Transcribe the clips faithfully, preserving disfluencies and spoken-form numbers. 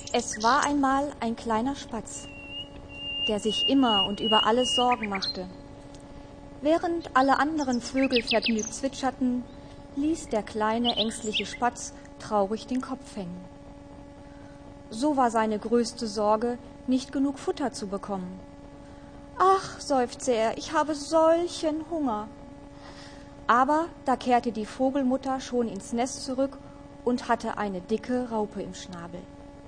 Es war einmal ein kleiner Spatz, der sich immer und über alles Sorgen machte. Während alle anderen Vögel vergnügt zwitscherten, ließ der kleine ängstliche Spatz traurig den Kopf hängen. So war seine größte Sorge, nicht genug Futter zu bekommen. »Ach«, seufzte er, »ich habe solchen Hunger.« Aber da kehrte die Vogelmutter schon ins Nest zurück und hatte eine dicke Raupe im Schnabel.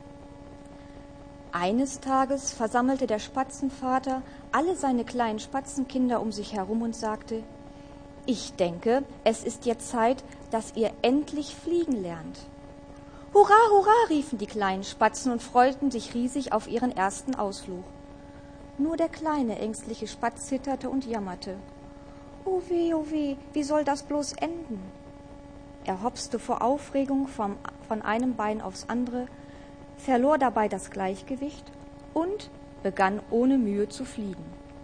Eines Tages versammelte der Spatzenvater alle seine kleinen Spatzenkinder um sich herum und sagte: »Ich denke, es ist jetzt Zeit, dass ihr endlich fliegen lernt.« »Hurra, hurra«, riefen die kleinen Spatzen und freuten sich riesig auf ihren ersten Ausflug. Nur der kleine ängstliche Spatz zitterte und jammerte. »Oh weh, oh weh, wie soll das bloß enden?« Er hopste vor Aufregung vom, von einem Bein aufs andere, verlor dabei das Gleichgewicht und begann ohne Mühe zu fliegen.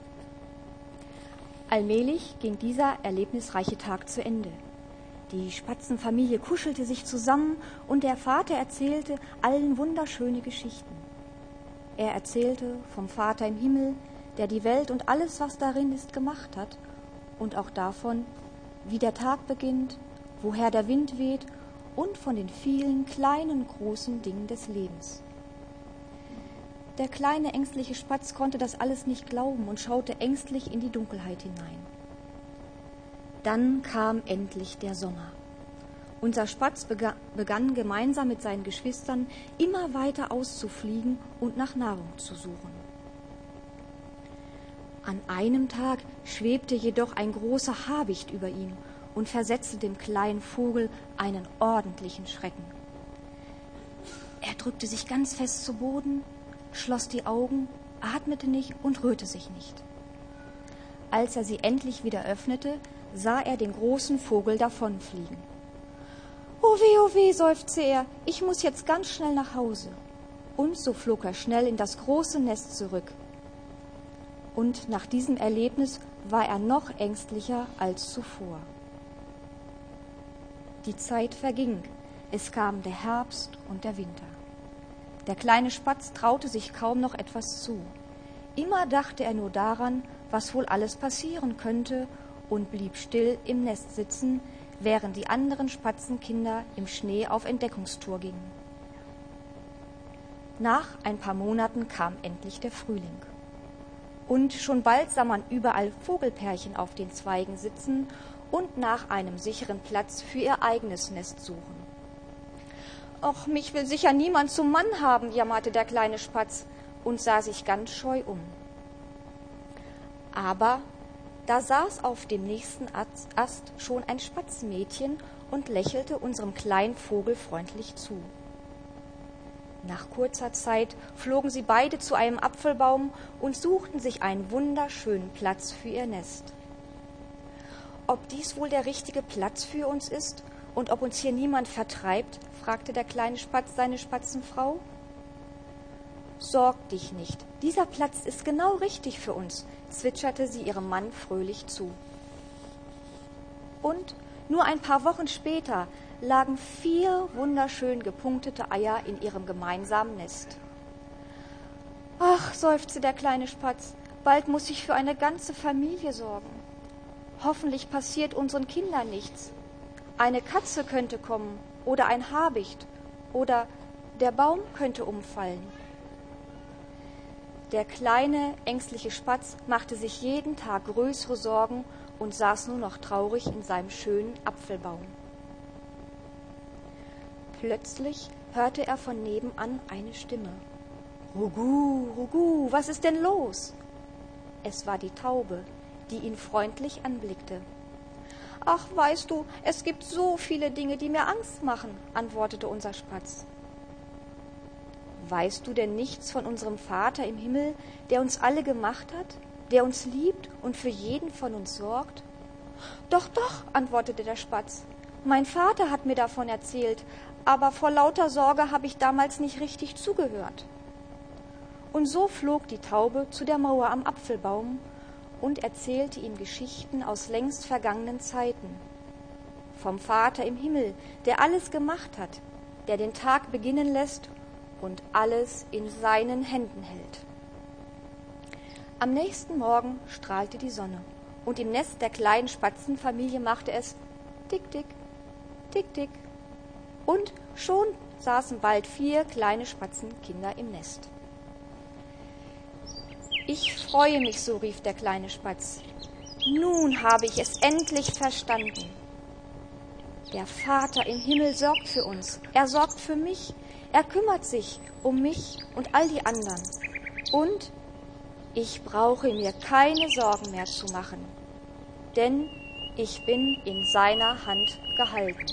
Allmählich ging dieser erlebnisreiche Tag zu Ende. Die Spatzenfamilie kuschelte sich zusammen und der Vater erzählte allen wunderschöne Geschichten. Er erzählte vom Vater im Himmel, der die Welt und alles, was darin ist, gemacht hat, und auch davon, wie der Tag beginnt, woher der Wind weht und von den vielen kleinen, großen Dingen des Lebens. Der kleine, ängstliche Spatz konnte das alles nicht glauben und schaute ängstlich in die Dunkelheit hinein. Dann kam endlich der Sommer. Unser Spatz begann gemeinsam mit seinen Geschwistern immer weiter auszufliegen und nach Nahrung zu suchen. An einem Tag schwebte jedoch ein großer Habicht über ihm und versetzte dem kleinen Vogel einen ordentlichen Schrecken. Er drückte sich ganz fest zu Boden, schloss die Augen, atmete nicht und rührte sich nicht. Als er sie endlich wieder öffnete, sah er den großen Vogel davonfliegen. »Oh weh, oh weh«, seufzte er, »ich muss jetzt ganz schnell nach Hause.« Und so flog er schnell in das große Nest zurück. Und nach diesem Erlebnis war er noch ängstlicher als zuvor. Die Zeit verging, es kam der Herbst und der Winter. Der kleine Spatz traute sich kaum noch etwas zu. Immer dachte er nur daran, was wohl alles passieren könnte, und blieb still im Nest sitzen, während die anderen Spatzenkinder im Schnee auf Entdeckungstour gingen. Nach ein paar Monaten kam endlich der Frühling. Und schon bald sah man überall Vogelpärchen auf den Zweigen sitzen und nach einem sicheren Platz für ihr eigenes Nest suchen. »Och, mich will sicher niemand zum Mann haben«, jammerte der kleine Spatz und sah sich ganz scheu um. Aber da saß auf dem nächsten Ast schon ein Spatzenmädchen und lächelte unserem kleinen Vogel freundlich zu. Nach kurzer Zeit flogen sie beide zu einem Apfelbaum und suchten sich einen wunderschönen Platz für ihr Nest. »Ob dies wohl der richtige Platz für uns ist und ob uns hier niemand vertreibt?« fragte der kleine Spatz seine Spatzenfrau. »Sorg dich nicht, dieser Platz ist genau richtig für uns«, zwitscherte sie ihrem Mann fröhlich zu. Und nur ein paar Wochen später lagen vier wunderschön gepunktete Eier in ihrem gemeinsamen Nest. »Ach«, seufzte der kleine Spatz, »bald muss ich für eine ganze Familie sorgen. Hoffentlich passiert unseren Kindern nichts. Eine Katze könnte kommen oder ein Habicht oder der Baum könnte umfallen.« Der kleine, ängstliche Spatz machte sich jeden Tag größere Sorgen und saß nur noch traurig in seinem schönen Apfelbaum. Plötzlich hörte er von nebenan eine Stimme. »Rugu, Rugu, was ist denn los?« Es war die Taube, die ihn freundlich anblickte. »Ach, weißt du, es gibt so viele Dinge, die mir Angst machen«, antwortete unser Spatz. »Weißt du denn nichts von unserem Vater im Himmel, der uns alle gemacht hat, der uns liebt und für jeden von uns sorgt?« »Doch, doch«, antwortete der Spatz, »mein Vater hat mir davon erzählt, aber vor lauter Sorge habe ich damals nicht richtig zugehört.« Und so flog die Taube zu der Mauer am Apfelbaum und erzählte ihm Geschichten aus längst vergangenen Zeiten. Vom Vater im Himmel, der alles gemacht hat, der den Tag beginnen lässt und alles in seinen Händen hält. Am nächsten Morgen strahlte die Sonne und im Nest der kleinen Spatzenfamilie machte es tick, tick, tick, tick. Und schon saßen bald vier kleine Spatzenkinder im Nest. Ich freue mich so, rief der kleine Spatz. Nun habe ich es endlich verstanden. Der Vater im Himmel sorgt für uns. Er sorgt für mich. Er kümmert sich um mich und all die anderen. Und ich brauche mir keine Sorgen mehr zu machen, denn ich bin in seiner Hand gehalten.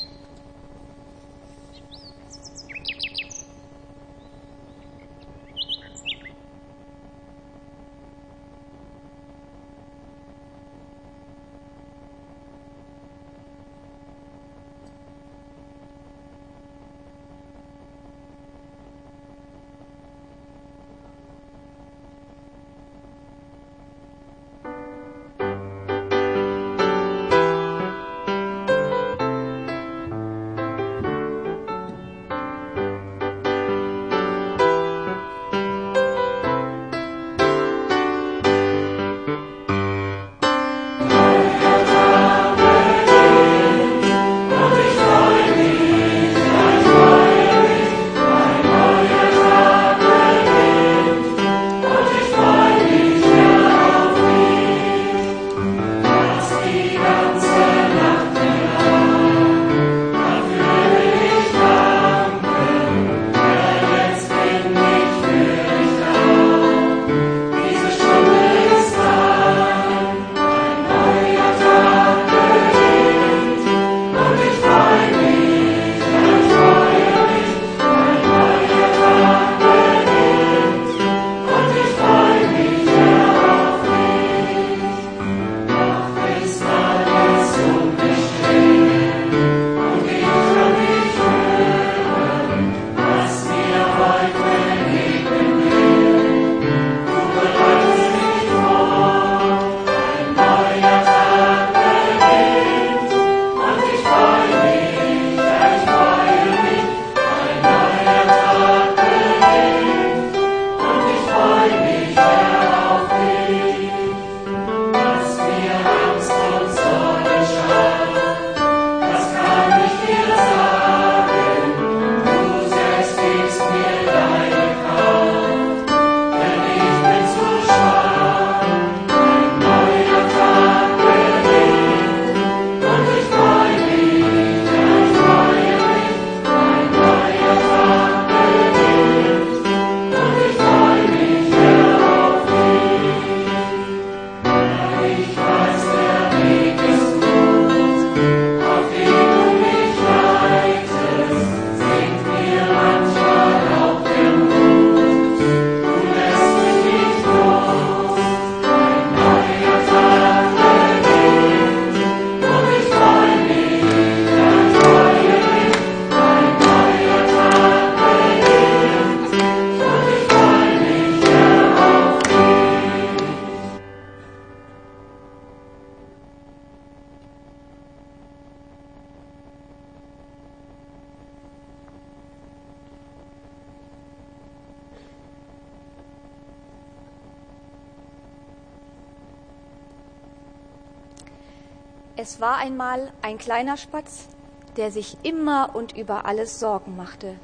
Es war einmal ein kleiner Spatz, der sich immer und über alles Sorgen machte.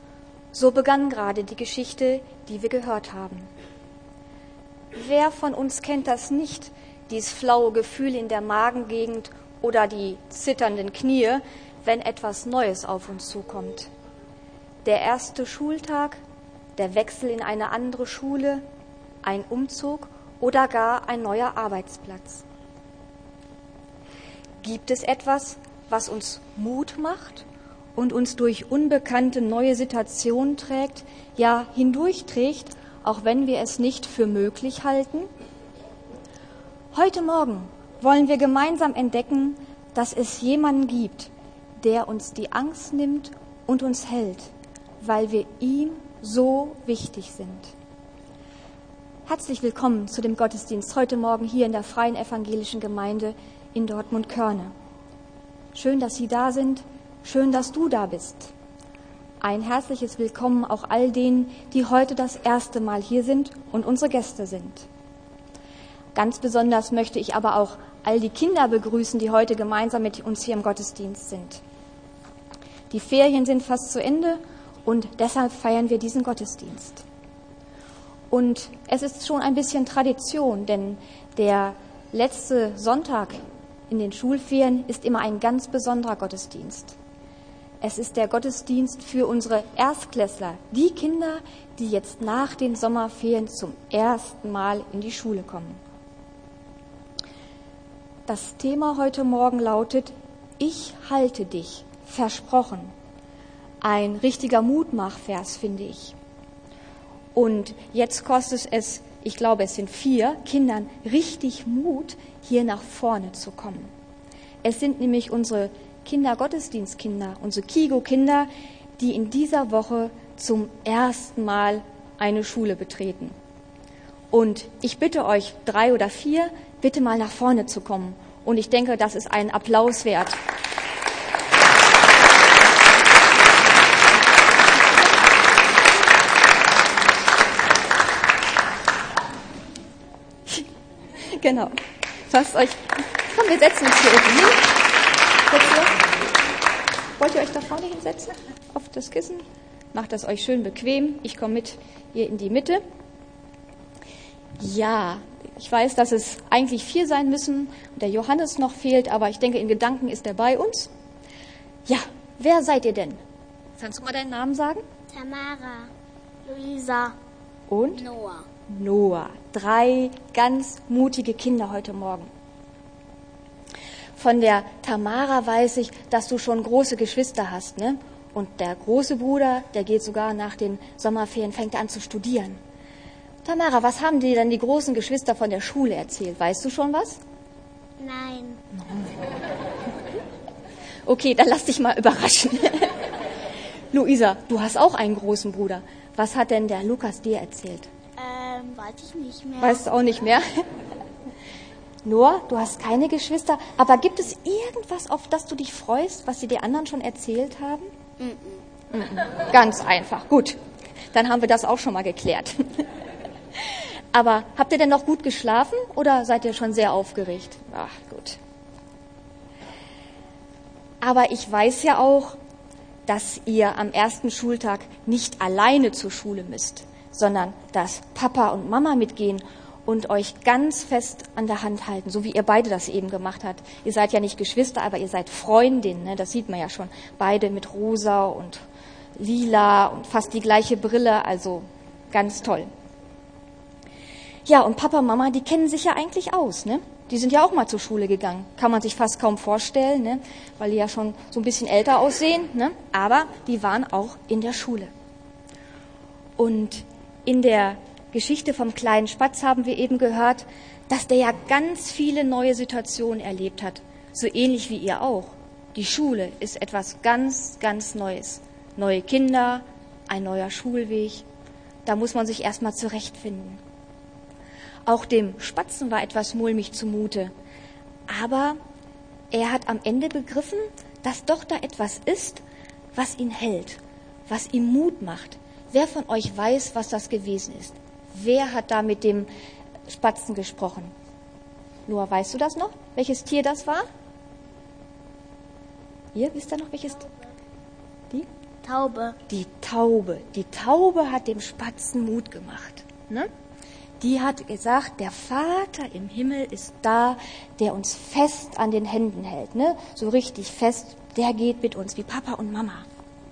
So begann gerade die Geschichte, die wir gehört haben. Wer von uns kennt das nicht, dieses flaue Gefühl in der Magengegend oder die zitternden Knie, wenn etwas Neues auf uns zukommt? Der erste Schultag, der Wechsel in eine andere Schule, ein Umzug oder gar ein neuer Arbeitsplatz. Gibt es etwas, was uns Mut macht und uns durch unbekannte neue Situationen trägt, ja hindurchträgt, auch wenn wir es nicht für möglich halten? Heute Morgen wollen wir gemeinsam entdecken, dass es jemanden gibt, der uns die Angst nimmt und uns hält, weil wir ihm so wichtig sind. Herzlich willkommen zu dem Gottesdienst heute Morgen hier in der Freien Evangelischen Gemeinde in Dortmund-Körne. Schön, dass Sie da sind, schön, dass du da bist. ein herzliches Willkommen auch all denen, die heute das erste Mal hier sind und unsere Gäste sind. Ganz besonders möchte ich aber auch all die Kinder begrüßen, die heute gemeinsam mit uns hier im Gottesdienst sind. Die Ferien sind fast zu Ende und deshalb feiern wir diesen Gottesdienst. Und es ist schon ein bisschen Tradition, denn der letzte Sonntag in den Schulferien ist immer ein ganz besonderer Gottesdienst. Es ist der Gottesdienst für unsere Erstklässler, die Kinder, die jetzt nach den Sommerferien zum ersten Mal in die Schule kommen. Das Thema heute Morgen lautet: Ich halte dich, versprochen. Ein richtiger Mutmachvers, finde ich. Und jetzt kostet es, ich glaube, es sind vier Kindern richtig Mut, hier nach vorne zu kommen. Es sind nämlich unsere Kindergottesdienstkinder, unsere Kigo-Kinder, die in dieser Woche zum ersten Mal eine Schule betreten. Und ich bitte euch, drei oder vier, bitte mal nach vorne zu kommen. Und ich denke, das ist einen Applaus wert. Genau. Fasst euch. Komm, wir setzen uns hier oben hin. Wollt ihr euch da vorne hinsetzen? Auf das Kissen? Macht das euch schön bequem. Ich komme mit hier in die Mitte. Ja, ich weiß, dass es eigentlich vier sein müssen und der Johannes noch fehlt, aber ich denke, in Gedanken ist er bei uns. Ja, wer seid ihr denn? Kannst du mal deinen Namen sagen? Tamara, Luisa und Noah. Noah. Drei ganz mutige Kinder heute Morgen. Von der Tamara weiß ich, dass du schon große Geschwister hast, ne? Und der große Bruder, der geht sogar nach den Sommerferien, fängt an zu studieren. Tamara, was haben dir denn die großen Geschwister von der Schule erzählt? Weißt du schon was? Nein. Okay, dann lass dich mal überraschen. Luisa, du hast auch einen großen Bruder. Was hat denn der Lukas dir erzählt? Ähm, weiß ich nicht mehr. Weißt du auch nicht mehr? Noah, du hast keine Geschwister, aber gibt es irgendwas, auf das du dich freust, was sie die anderen schon erzählt haben? Mm-mm. Mm-mm. Ganz einfach. Gut, dann haben wir das auch schon mal geklärt. Aber habt ihr denn noch gut geschlafen oder seid ihr schon sehr aufgeregt? Ach, gut. Aber ich weiß ja auch, dass ihr am ersten Schultag nicht alleine zur Schule müsst, sondern dass Papa und Mama mitgehen und euch ganz fest an der Hand halten, so wie ihr beide das eben gemacht habt. Ihr seid ja nicht Geschwister, aber ihr seid Freundinnen, ne? Das sieht man ja schon. Beide mit rosa und lila und fast die gleiche Brille, also ganz toll. Ja, und Papa und Mama, die kennen sich ja eigentlich aus, ne? Die sind ja auch mal zur Schule gegangen. Kann man sich fast kaum vorstellen, ne? Weil die ja schon so ein bisschen älter aussehen, ne? Aber die waren auch in der Schule. Und in der Geschichte vom kleinen Spatz haben wir eben gehört, dass der ja ganz viele neue Situationen erlebt hat. So ähnlich wie ihr auch. Die Schule ist etwas ganz, ganz Neues. Neue Kinder, ein neuer Schulweg. Da muss man sich erstmal zurechtfinden. Auch dem Spatzen war etwas mulmig zumute. Aber er hat am Ende begriffen, dass doch da etwas ist, was ihn hält, was ihm Mut macht. Wer von euch weiß, was das gewesen ist? Wer hat da mit dem Spatzen gesprochen? Noah, weißt du das noch? Welches Tier das war? Ihr wisst ihr noch, welches? Die? Taube. Die Taube. Die Taube hat dem Spatzen Mut gemacht. Ne? Die hat gesagt, der Vater im Himmel ist da, der uns fest an den Händen hält. Ne? So richtig fest, der geht mit uns, wie Papa und Mama.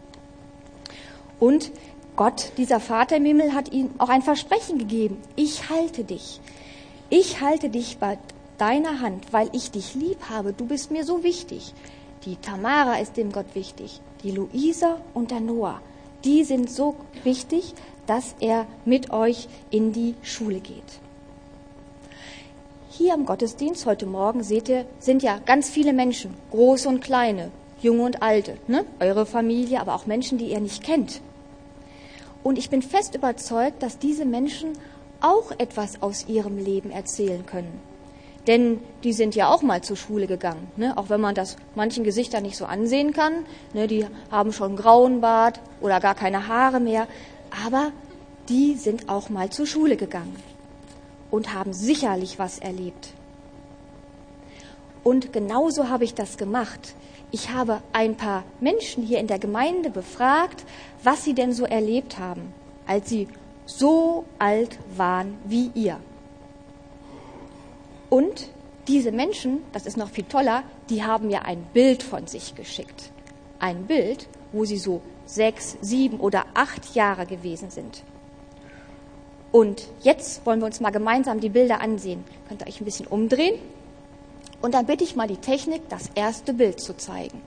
Und Gott, dieser Vater im Himmel, hat ihm auch ein Versprechen gegeben. Ich halte dich. Ich halte dich bei deiner Hand, weil ich dich lieb habe. Du bist mir so wichtig. Die Tamara ist dem Gott wichtig. Die Luisa und der Noah, die sind so wichtig, dass er mit euch in die Schule geht. Hier im Gottesdienst heute Morgen, seht ihr, sind ja ganz viele Menschen, große und kleine, junge und alte, ne? Eure Familie, aber auch Menschen, die ihr nicht kennt. Und ich bin fest überzeugt, dass diese Menschen auch etwas aus ihrem Leben erzählen können. Denn die sind ja auch mal zur Schule gegangen, ne? Auch wenn man das manchen Gesichtern nicht so ansehen kann. Ne? Die haben schon einen grauen Bart oder gar keine Haare mehr. Aber die sind auch mal zur Schule gegangen und haben sicherlich was erlebt. Und genauso habe ich das gemacht. Ich habe ein paar Menschen hier in der Gemeinde befragt, was sie denn so erlebt haben, als sie so alt waren wie ihr. Und diese Menschen, das ist noch viel toller, die haben mir ein Bild von sich geschickt. Ein Bild, wo sie so sechs, sieben oder acht Jahre gewesen sind. Und jetzt wollen wir uns mal gemeinsam die Bilder ansehen. Könnt ihr euch ein bisschen umdrehen? Und dann bitte ich mal die Technik, das erste Bild zu zeigen.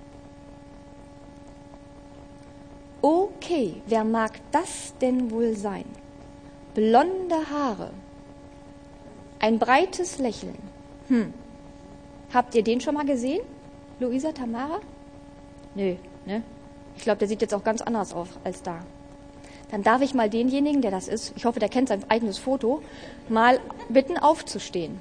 Okay, wer mag das denn wohl sein? Blonde Haare, ein breites Lächeln. Hm. Habt ihr den schon mal gesehen? Luisa, Tamara? Nö, ne? Ich glaube, der sieht jetzt auch ganz anders aus als da. Dann darf ich mal denjenigen, der das ist, ich hoffe, der kennt sein eigenes Foto, mal bitten aufzustehen.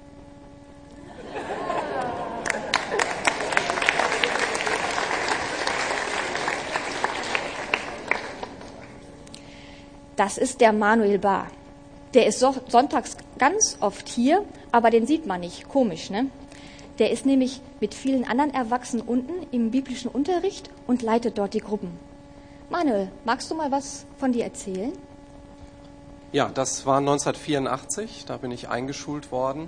Das ist der Manuel Bahr. Der ist so, sonntags ganz oft hier, aber den sieht man nicht. Komisch, ne? Der ist nämlich mit vielen anderen Erwachsenen unten im biblischen Unterricht und leitet dort die Gruppen. Manuel, magst du mal was von dir erzählen? Ja, das war neunzehnhundertvierundachtzig, da bin ich eingeschult worden.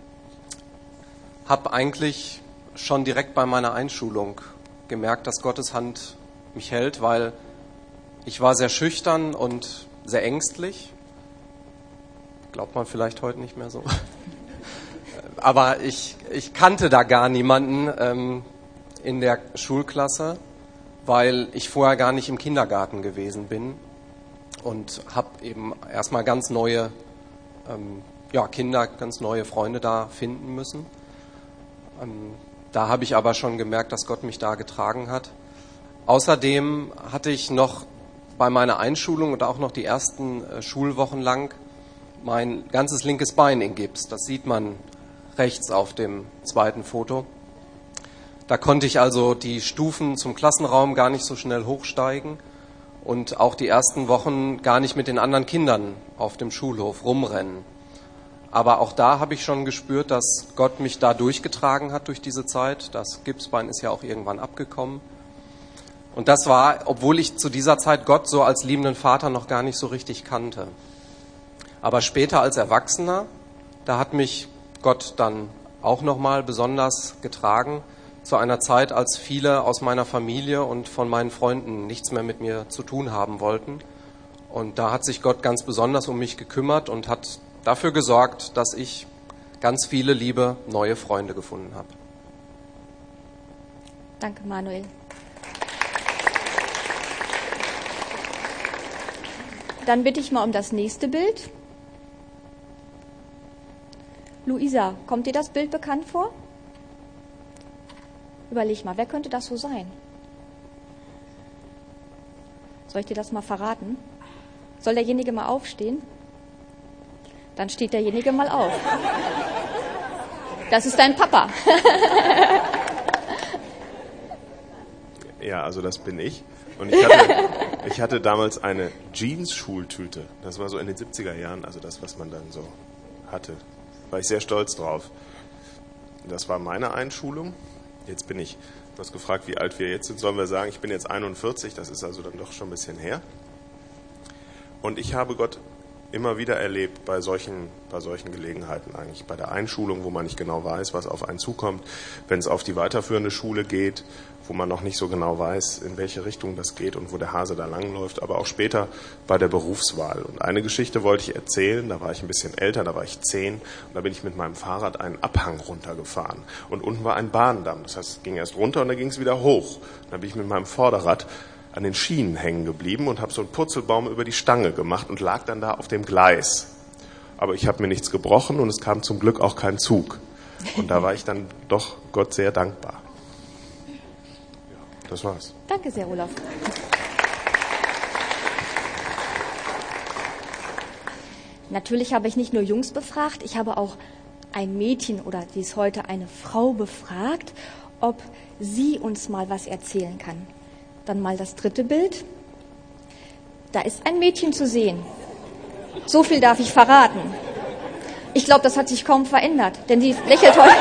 Hab eigentlich schon direkt bei meiner Einschulung gemerkt, dass Gottes Hand mich hält, weil ich war sehr schüchtern und sehr ängstlich. Glaubt man vielleicht heute nicht mehr so. Aber ich, ich kannte da gar niemanden ähm, in der Schulklasse, weil ich vorher gar nicht im Kindergarten gewesen bin und habe eben erstmal ganz neue ähm, ja, Kinder, ganz neue Freunde da finden müssen. Ähm, da habe ich aber schon gemerkt, dass Gott mich da getragen hat. Außerdem hatte ich noch bei meiner Einschulung und auch noch die ersten äh, Schulwochen lang mein ganzes linkes Bein in Gips. Das sieht man rechts auf dem zweiten Foto. Da konnte ich also die Stufen zum Klassenraum gar nicht so schnell hochsteigen und auch die ersten Wochen gar nicht mit den anderen Kindern auf dem Schulhof rumrennen. Aber auch da habe ich schon gespürt, dass Gott mich da durchgetragen hat durch diese Zeit. Das Gipsbein ist ja auch irgendwann abgekommen. Und das war, obwohl ich zu dieser Zeit Gott so als liebenden Vater noch gar nicht so richtig kannte. Aber später als Erwachsener, da hat mich Gott dann auch nochmal besonders getragen, zu einer Zeit, als viele aus meiner Familie und von meinen Freunden nichts mehr mit mir zu tun haben wollten. Und da hat sich Gott ganz besonders um mich gekümmert und hat dafür gesorgt, dass ich ganz viele liebe neue Freunde gefunden habe. Danke, Manuel. Dann bitte ich mal um das nächste Bild. Luisa, kommt dir das Bild bekannt vor? Überleg mal, wer könnte das so sein? Soll ich dir das mal verraten? Soll derjenige mal aufstehen? Dann steht derjenige mal auf. Das ist dein Papa. Ja, also das bin ich. Und ich hatte, ich hatte damals eine Jeans-Schultüte. Das war so in den siebziger Jahren, also das, was man dann so hatte. War ich sehr stolz drauf. Das war meine Einschulung. Jetzt bin ich, du hast gefragt, wie alt wir jetzt sind. Sollen wir sagen, ich bin jetzt einundvierzig, das ist also dann doch schon ein bisschen her. Und ich habe Gott immer wieder erlebt bei solchen, bei solchen Gelegenheiten eigentlich. Bei der Einschulung, wo man nicht genau weiß, was auf einen zukommt. Wenn es auf die weiterführende Schule geht, wo man noch nicht so genau weiß, in welche Richtung das geht und wo der Hase da langläuft. Aber auch später bei der Berufswahl. Und eine Geschichte wollte ich erzählen, da war ich ein bisschen älter, da war ich zehn. Und da bin ich mit meinem Fahrrad einen Abhang runtergefahren. Und unten war ein Bahndamm. Das heißt, es ging erst runter und dann ging es wieder hoch. Und dann bin ich mit meinem Vorderrad an den Schienen hängen geblieben und habe so einen Purzelbaum über die Stange gemacht und lag dann da auf dem Gleis. Aber ich habe mir nichts gebrochen und es kam zum Glück auch kein Zug. Und da war ich dann doch Gott sehr dankbar. Ja, das war's. Danke sehr, Olaf. Natürlich habe ich nicht nur Jungs befragt, ich habe auch ein Mädchen oder die ist heute eine Frau befragt, ob sie uns mal was erzählen kann. Dann mal das dritte Bild. Da ist ein Mädchen zu sehen. So viel darf ich verraten. Ich glaube, das hat sich kaum verändert, denn sie lächelt heute.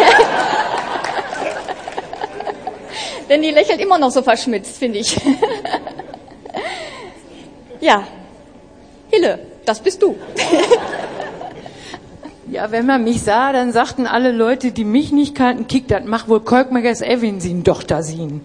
Denn die lächelt immer noch so verschmitzt, finde ich. Ja, Hille, das bist du. Ja, wenn man mich sah, dann sagten alle Leute, die mich nicht kannten, kick, das macht wohl Kolkmagers Evin sin, Tochter sin.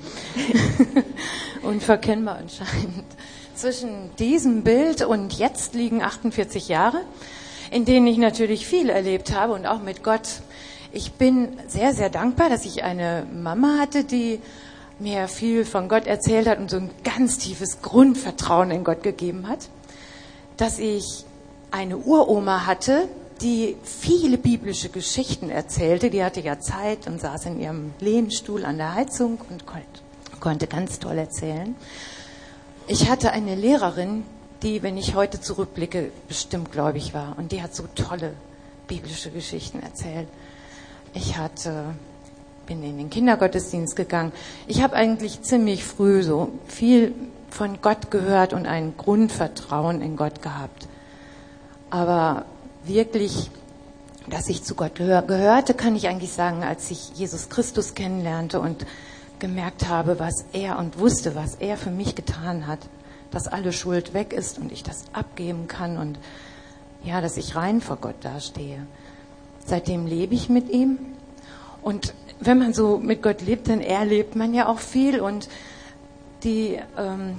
Unverkennbar anscheinend. Zwischen diesem Bild und jetzt liegen achtundvierzig Jahre, in denen ich natürlich viel erlebt habe und auch mit Gott. Ich bin sehr, sehr dankbar, dass ich eine Mama hatte, die mir viel von Gott erzählt hat und so ein ganz tiefes Grundvertrauen in Gott gegeben hat. Dass ich eine Uroma hatte, die viele biblische Geschichten erzählte. Die hatte ja Zeit und saß in ihrem Lehnstuhl an der Heizung und konnte ganz toll erzählen. Ich hatte eine Lehrerin, die, wenn ich heute zurückblicke, bestimmt gläubig war. Und die hat so tolle biblische Geschichten erzählt. Ich hatte, bin in den Kindergottesdienst gegangen. Ich habe eigentlich ziemlich früh so viel von Gott gehört und ein Grundvertrauen in Gott gehabt. Aber wirklich, dass ich zu Gott gehörte, kann ich eigentlich sagen, als ich Jesus Christus kennenlernte und gemerkt habe, was er und wusste, was er für mich getan hat, dass alle Schuld weg ist und ich das abgeben kann und ja, dass ich rein vor Gott dastehe. Seitdem lebe ich mit ihm und wenn man so mit Gott lebt, dann erlebt man ja auch viel und die ähm,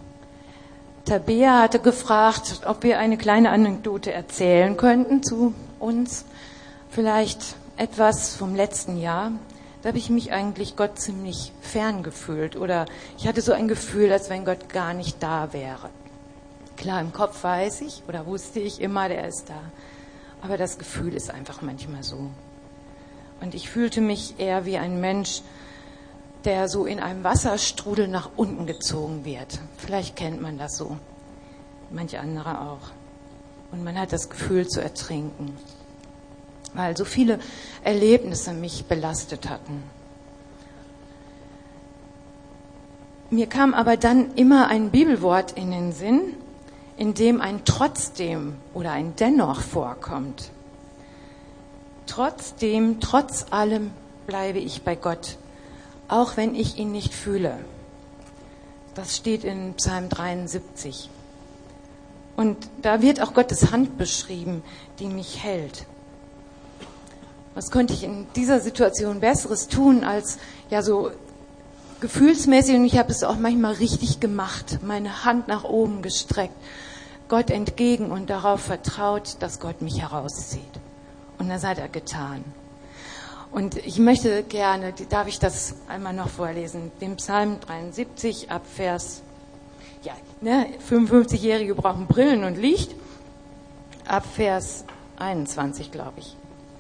Tabea hatte gefragt, ob wir eine kleine Anekdote erzählen könnten zu uns. Vielleicht etwas vom letzten Jahr. Da habe ich mich eigentlich Gott ziemlich fern gefühlt. Oder ich hatte so ein Gefühl, als wenn Gott gar nicht da wäre. Klar, im Kopf weiß ich oder wusste ich immer, der ist da. Aber das Gefühl ist einfach manchmal so. Und ich fühlte mich eher wie ein Mensch, der so in einem Wasserstrudel nach unten gezogen wird. Vielleicht kennt man das so. Manche andere auch. Und man hat das Gefühl zu ertrinken. Weil so viele Erlebnisse mich belastet hatten. Mir kam aber dann immer ein Bibelwort in den Sinn, in dem ein Trotzdem oder ein Dennoch vorkommt. Trotzdem, trotz allem bleibe ich bei Gott, auch wenn ich ihn nicht fühle. Das steht in Psalm dreiundsiebzig. Und da wird auch Gottes Hand beschrieben, die mich hält. Was konnte ich in dieser Situation Besseres tun, als ja so gefühlsmäßig, und ich habe es auch manchmal richtig gemacht, meine Hand nach oben gestreckt, Gott entgegen und darauf vertraut, dass Gott mich herauszieht. Und das hat er getan. Und ich möchte gerne, darf ich das einmal noch vorlesen, den Psalm dreiundsiebzig ab Vers, ja, ne, fünfundfünfzigjährige brauchen Brillen und Licht, ab Vers einundzwanzig, glaube ich.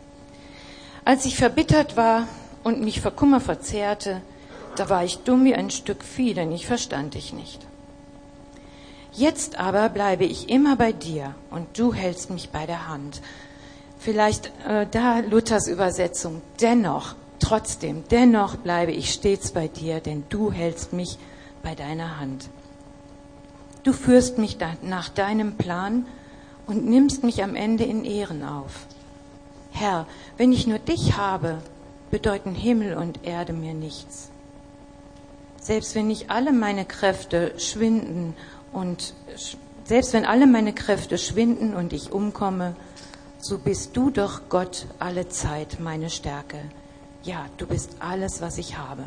Als ich verbittert war und mich vor Kummer verzehrte, da war ich dumm wie ein Stück Vieh, denn ich verstand dich nicht. Jetzt aber bleibe ich immer bei dir und du hältst mich bei der Hand. Vielleicht äh, da Luthers Übersetzung, dennoch, trotzdem, dennoch bleibe ich stets bei dir, denn du hältst mich bei deiner Hand. Du führst mich nach deinem Plan und nimmst mich am Ende in Ehren auf. Herr, wenn ich nur dich habe, bedeuten Himmel und Erde mir nichts. Selbst wenn ich alle meine Kräfte schwinden und selbst wenn alle meine Kräfte schwinden und ich umkomme, so bist du doch Gott alle Zeit meine Stärke. Ja, du bist alles, was ich habe.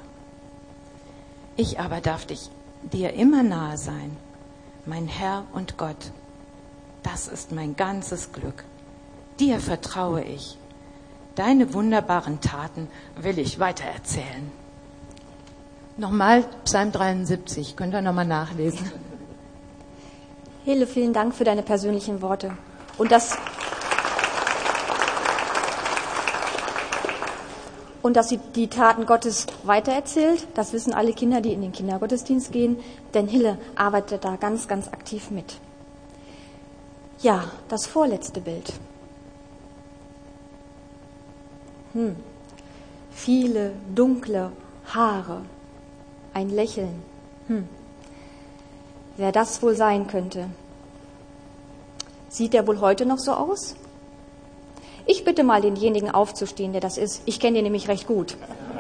Ich aber darf dich, dir immer nahe sein, mein Herr und Gott. Das ist mein ganzes Glück. Dir vertraue ich. Deine wunderbaren Taten will ich weitererzählen. Nochmal Psalm dreiundsiebzig, könnt ihr nochmal nachlesen. Hele, vielen Dank für deine persönlichen Worte. Und das, und dass sie die Taten Gottes weitererzählt, das wissen alle Kinder, die in den Kindergottesdienst gehen, denn Hille arbeitet da ganz, ganz aktiv mit. Ja, das vorletzte Bild. Hm. Viele dunkle Haare, ein Lächeln. Hm. Wer das wohl sein könnte? Sieht er wohl heute noch so aus? Ich bitte mal denjenigen aufzustehen, der das ist. Ich kenne den nämlich recht gut.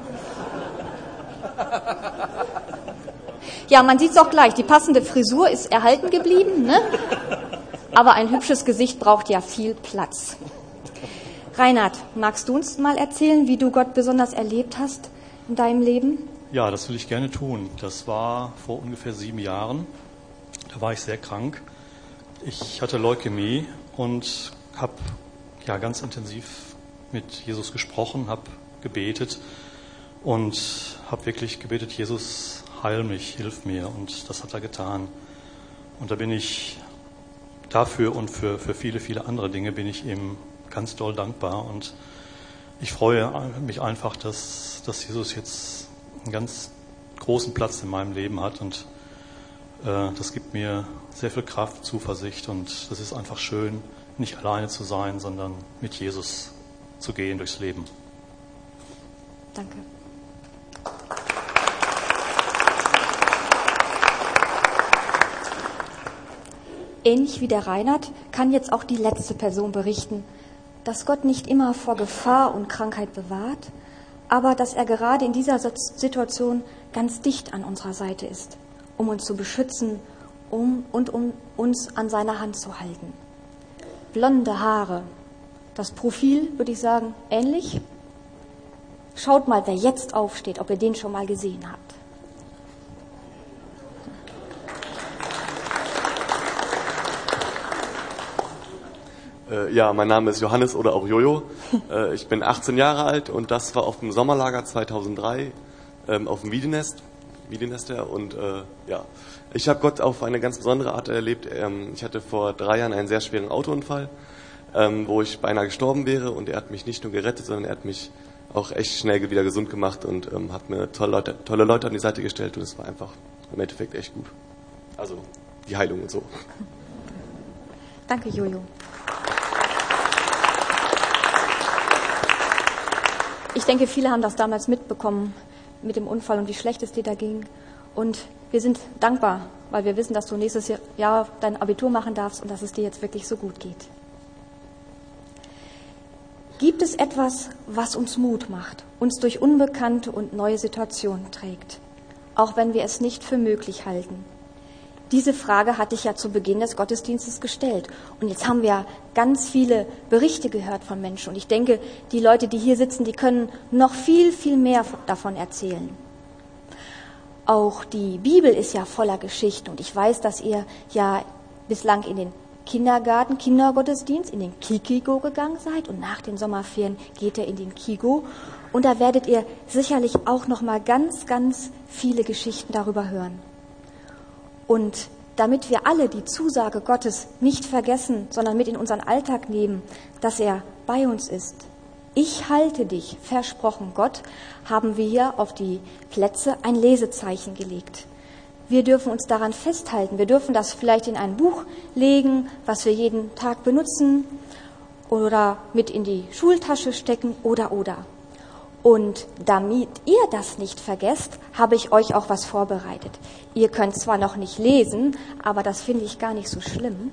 Ja, man sieht es auch gleich. Die passende Frisur ist erhalten geblieben, ne? Aber ein hübsches Gesicht braucht ja viel Platz. Reinhard, magst du uns mal erzählen, wie du Gott besonders erlebt hast in deinem Leben? Ja, das will ich gerne tun. Das war vor ungefähr sieben Jahren. Da war ich sehr krank. Ich hatte Leukämie und habe ja ganz intensiv mit Jesus gesprochen, habe gebetet und habe wirklich gebetet, Jesus, heil mich, hilf mir. Und das hat er getan. Und da bin ich dafür und für, für viele, viele andere Dinge bin ich ihm ganz doll dankbar. Und ich freue mich einfach, dass, dass Jesus jetzt einen ganz großen Platz in meinem Leben hat. Und äh, das gibt mir sehr viel Kraft, Zuversicht. Und das ist einfach schön, nicht alleine zu sein, sondern mit Jesus zu gehen durchs Leben. Danke. Ähnlich wie der Reinhard kann jetzt auch die letzte Person berichten, dass Gott nicht immer vor Gefahr und Krankheit bewahrt, aber dass er gerade in dieser Situation ganz dicht an unserer Seite ist, um uns zu beschützen um, und um uns an seiner Hand zu halten. Blonde Haare, das Profil, würde ich sagen, ähnlich. Schaut mal, wer jetzt aufsteht, ob ihr den schon mal gesehen habt. Ja, mein Name ist Johannes oder auch Jojo. Ich bin achtzehn Jahre alt und das war auf dem Sommerlager zweitausenddrei auf dem Wiedenest. Wiedenester und äh, ja, ich habe Gott auf eine ganz besondere Art erlebt. Ähm, ich hatte vor drei Jahren einen sehr schweren Autounfall, ähm, wo ich beinahe gestorben wäre und er hat mich nicht nur gerettet, sondern er hat mich auch echt schnell wieder gesund gemacht und ähm, hat mir tolle Leute, tolle Leute an die Seite gestellt und es war einfach im Endeffekt echt gut. Also die Heilung und so. Danke, Jojo. Ich denke, viele haben das damals mitbekommen mit dem Unfall und wie schlecht es dir da ging. Und wir sind dankbar, weil wir wissen, dass du nächstes Jahr dein Abitur machen darfst und dass es dir jetzt wirklich so gut geht. Gibt es etwas, was uns Mut macht, uns durch unbekannte und neue Situationen trägt, auch wenn wir es nicht für möglich halten? Diese Frage hatte ich ja zu Beginn des Gottesdienstes gestellt. Und jetzt haben wir ganz viele Berichte gehört von Menschen. Und ich denke, die Leute, die hier sitzen, die können noch viel, viel mehr davon erzählen. Auch die Bibel ist ja voller Geschichten. Und ich weiß, dass ihr ja bislang in den Kindergarten, Kindergottesdienst, in den Kikigo gegangen seid. Und nach den Sommerferien geht ihr in den Kigo. Und da werdet ihr sicherlich auch noch mal ganz, ganz viele Geschichten darüber hören. Und damit wir alle die Zusage Gottes nicht vergessen, sondern mit in unseren Alltag nehmen, dass er bei uns ist. Ich halte dich, versprochen Gott, haben wir hier auf die Plätze ein Lesezeichen gelegt. Wir dürfen uns daran festhalten. Wir dürfen das vielleicht in ein Buch legen, was wir jeden Tag benutzen oder mit in die Schultasche stecken oder oder. Und damit ihr das nicht vergesst, habe ich euch auch was vorbereitet. Ihr könnt zwar noch nicht lesen, aber das finde ich gar nicht so schlimm.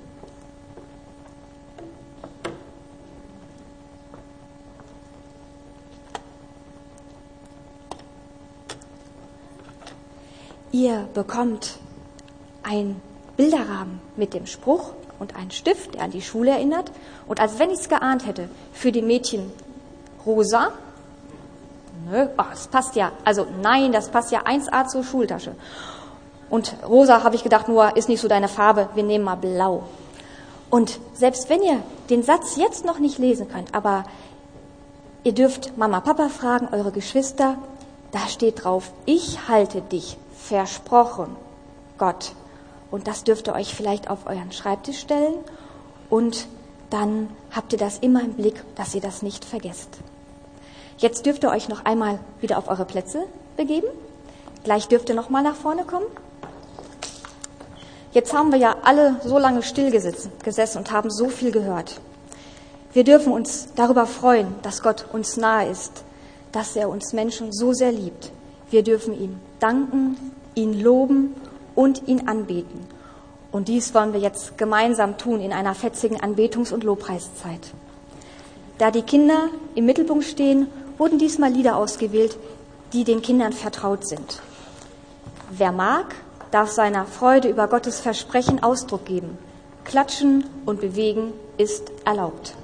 Ihr bekommt einen Bilderrahmen mit dem Spruch und einen Stift, der an die Schule erinnert. Und als wenn ich es geahnt hätte, für die Mädchen rosa. Nö, oh, das passt ja. Also nein, das passt ja eins a zur Schultasche. Und rosa habe ich gedacht, nur ist nicht so deine Farbe, wir nehmen mal blau. Und selbst wenn ihr den Satz jetzt noch nicht lesen könnt, aber ihr dürft Mama, Papa fragen, eure Geschwister, da steht drauf, ich halte dich, versprochen, Gott. Und das dürft ihr euch vielleicht auf euren Schreibtisch stellen und dann habt ihr das immer im Blick, dass ihr das nicht vergesst. Jetzt dürft ihr euch noch einmal wieder auf eure Plätze begeben. Gleich dürft ihr noch mal nach vorne kommen. Jetzt haben wir ja alle so lange still gesessen und haben so viel gehört. Wir dürfen uns darüber freuen, dass Gott uns nahe ist, dass er uns Menschen so sehr liebt. Wir dürfen ihm danken, ihn loben und ihn anbeten. Und dies wollen wir jetzt gemeinsam tun in einer fetzigen Anbetungs- und Lobpreiszeit. Da die Kinder im Mittelpunkt stehen, wurden diesmal Lieder ausgewählt, die den Kindern vertraut sind. Wer mag, darf seiner Freude über Gottes Versprechen Ausdruck geben. Klatschen und bewegen ist erlaubt.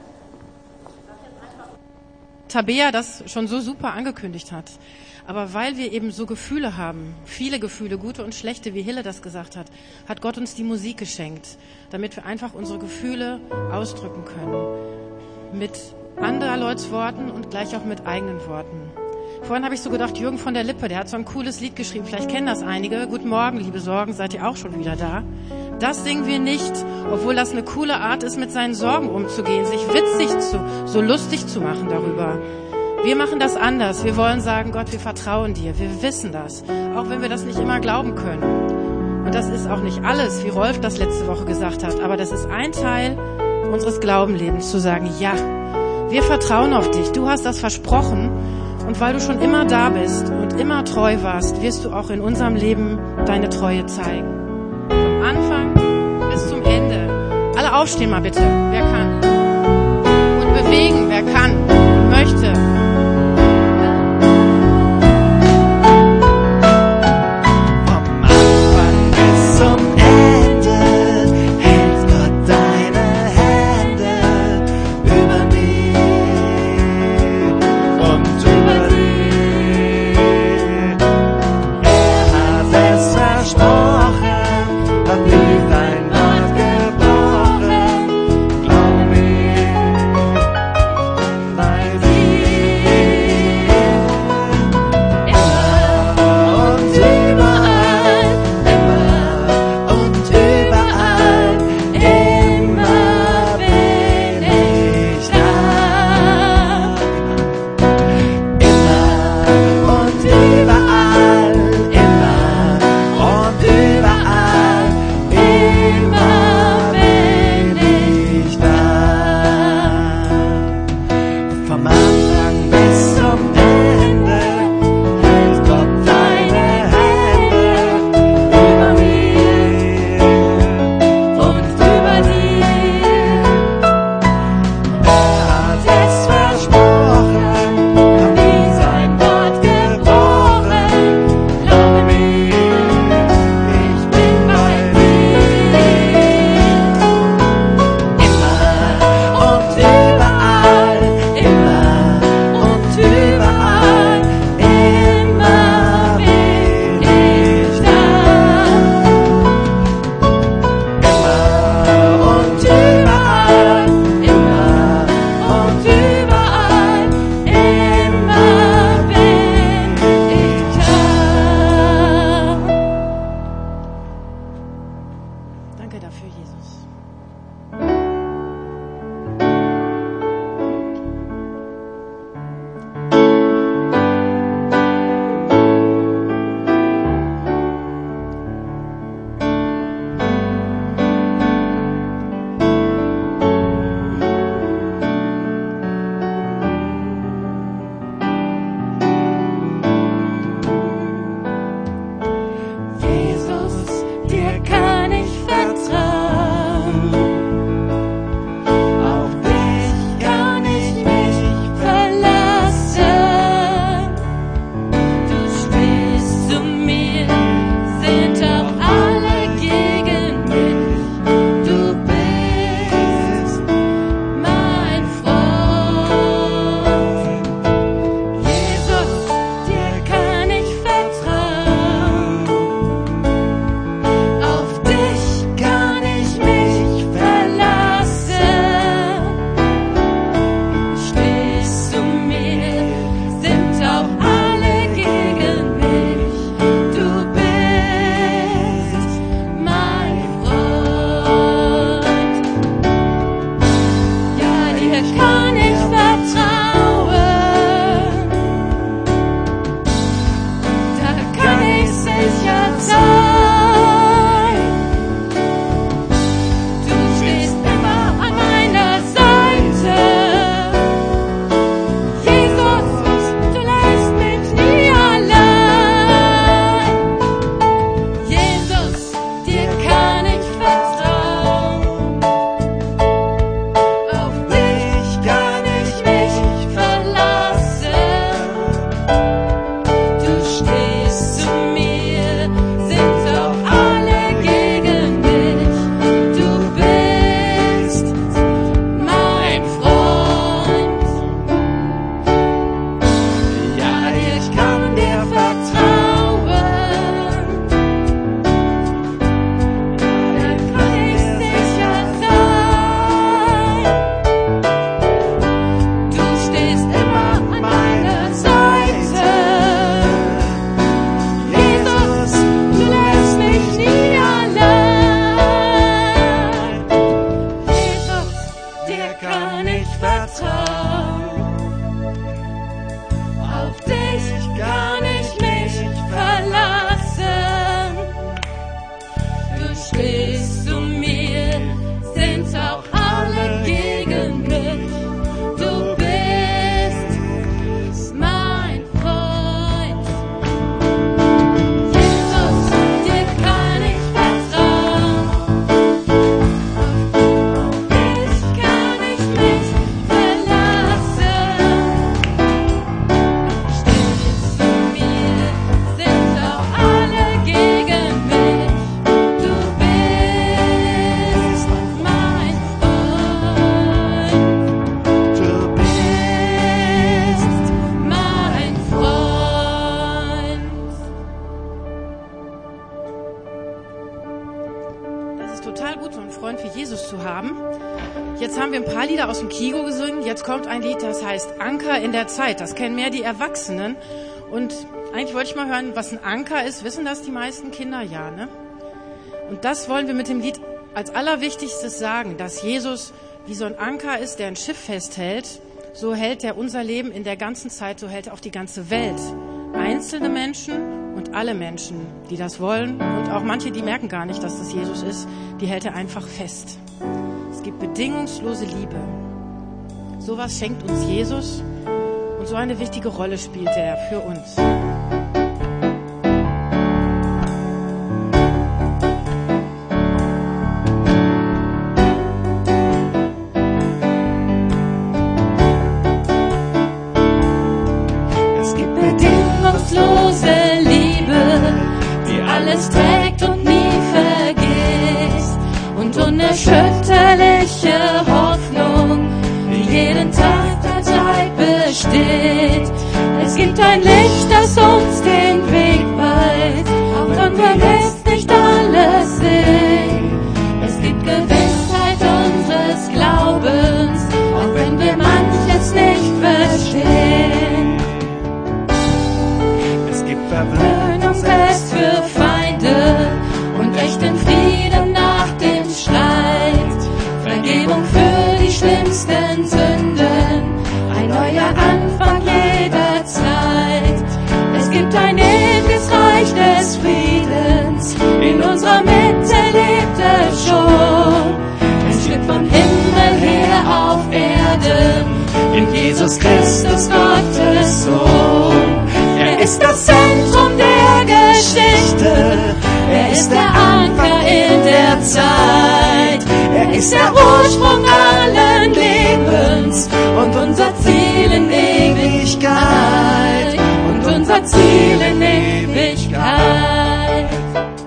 Tabea das schon so super angekündigt hat. Aber weil wir eben so Gefühle haben, viele Gefühle, gute und schlechte, wie Hille das gesagt hat, hat Gott uns die Musik geschenkt, damit wir einfach unsere Gefühle ausdrücken können. Mit anderer Leuts Worten und gleich auch mit eigenen Worten. Vorhin habe ich so gedacht, Jürgen von der Lippe, der hat so ein cooles Lied geschrieben. Vielleicht kennen das einige. Guten Morgen, liebe Sorgen, seid ihr auch schon wieder da? Das singen wir nicht, obwohl das eine coole Art ist, mit seinen Sorgen umzugehen, sich witzig zu, so lustig zu machen darüber. Wir machen das anders. Wir wollen sagen, Gott, wir vertrauen dir. Wir wissen das, auch wenn wir das nicht immer glauben können. Und das ist auch nicht alles, wie Rolf das letzte Woche gesagt hat. Aber das ist ein Teil unseres Glaubenlebens, zu sagen, ja, wir vertrauen auf dich. Du hast das versprochen. Und weil du schon immer da bist und immer treu warst, wirst du auch in unserem Leben deine Treue zeigen. Vom Anfang bis zum Ende. Alle aufstehen mal bitte, wer kann. Und bewegen, wer kann und möchte. Dir kann ich vertrauen. Jesus zu haben. Jetzt haben wir ein paar Lieder aus dem Kigo gesungen. Jetzt kommt ein Lied, das heißt Anker in der Zeit. Das kennen mehr die Erwachsenen. Und eigentlich wollte ich mal hören, was ein Anker ist. Wissen das die meisten Kinder? Ja, ne? Und das wollen wir mit dem Lied als Allerwichtigstes sagen, dass Jesus wie so ein Anker ist, der ein Schiff festhält. So hält er unser Leben in der ganzen Zeit, so hält er auch die ganze Welt. Einzelne Menschen und alle Menschen, die das wollen und auch manche, die merken gar nicht, dass das Jesus ist, die hält er einfach fest. Es gibt bedingungslose Liebe. Sowas schenkt uns Jesus und so eine wichtige Rolle spielt er für uns. Es gibt bedingungslose Liebe, die alles trägt und nie vergisst, und unerschütterliche Hoffnung, die jeden Tag der Zeit besteht. Es gibt ein Licht, das uns den Weg weist, auch dann vergisst nicht alles Sinn. Es gibt Gewissheit unseres Glaubens, auch wenn wir manches nicht verstehen. Es gibt Verwöhnungsfest für Feinde und echten Frieden nach dem Streit. Vergebung für die schlimmsten Sünden, ein neuer Anfang jederzeit. Es gibt ein ewiges Reich des Friedens, in unserer Mitte lebt es schon. Ein Stück vom Himmel her auf Erden, in Jesus Christus Gottes Sohn. Er ist das Zentrum der Geschichte, er ist der Anker in der Zeit. Er ist der Ursprung allen Lebens und unser Ziel in Ewigkeit. Und unser Ziel in Ewigkeit.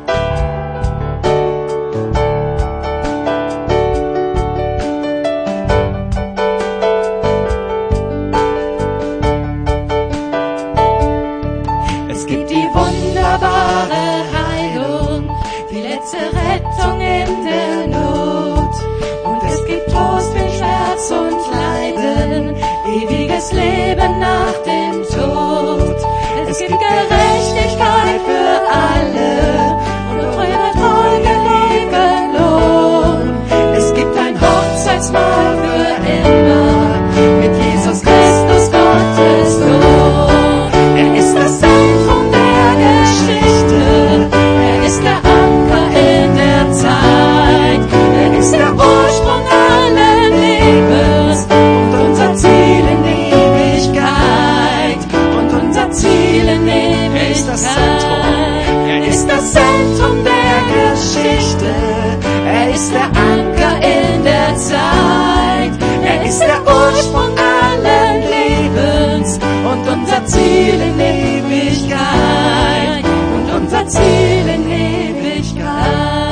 Es gibt die wunderbare Heilung, die letzte Rettung in der Not. Und es gibt Trost für Schmerz und Leiden, ewiges Leben nach dem Tod. Es gibt Gerechtigkeit für alle und eure Treue genügend Lohn. Es gibt ein Hochzeitsmahl für immer mit Jesus Christus Gottes Sohn. Er ist das Zentrum der Geschichte, er ist der Anker in der Zeit. Er ist der Ursprung allen Lebens und unser Ziel in Ewigkeit. Und unser Ziel in Ewigkeit. Er ist das Zentrum der Geschichte, er ist der Anker in der Zeit. Er ist der Ursprung allen Lebens und unser Ziel in Ewigkeit. Und unser Ziel in Ewigkeit.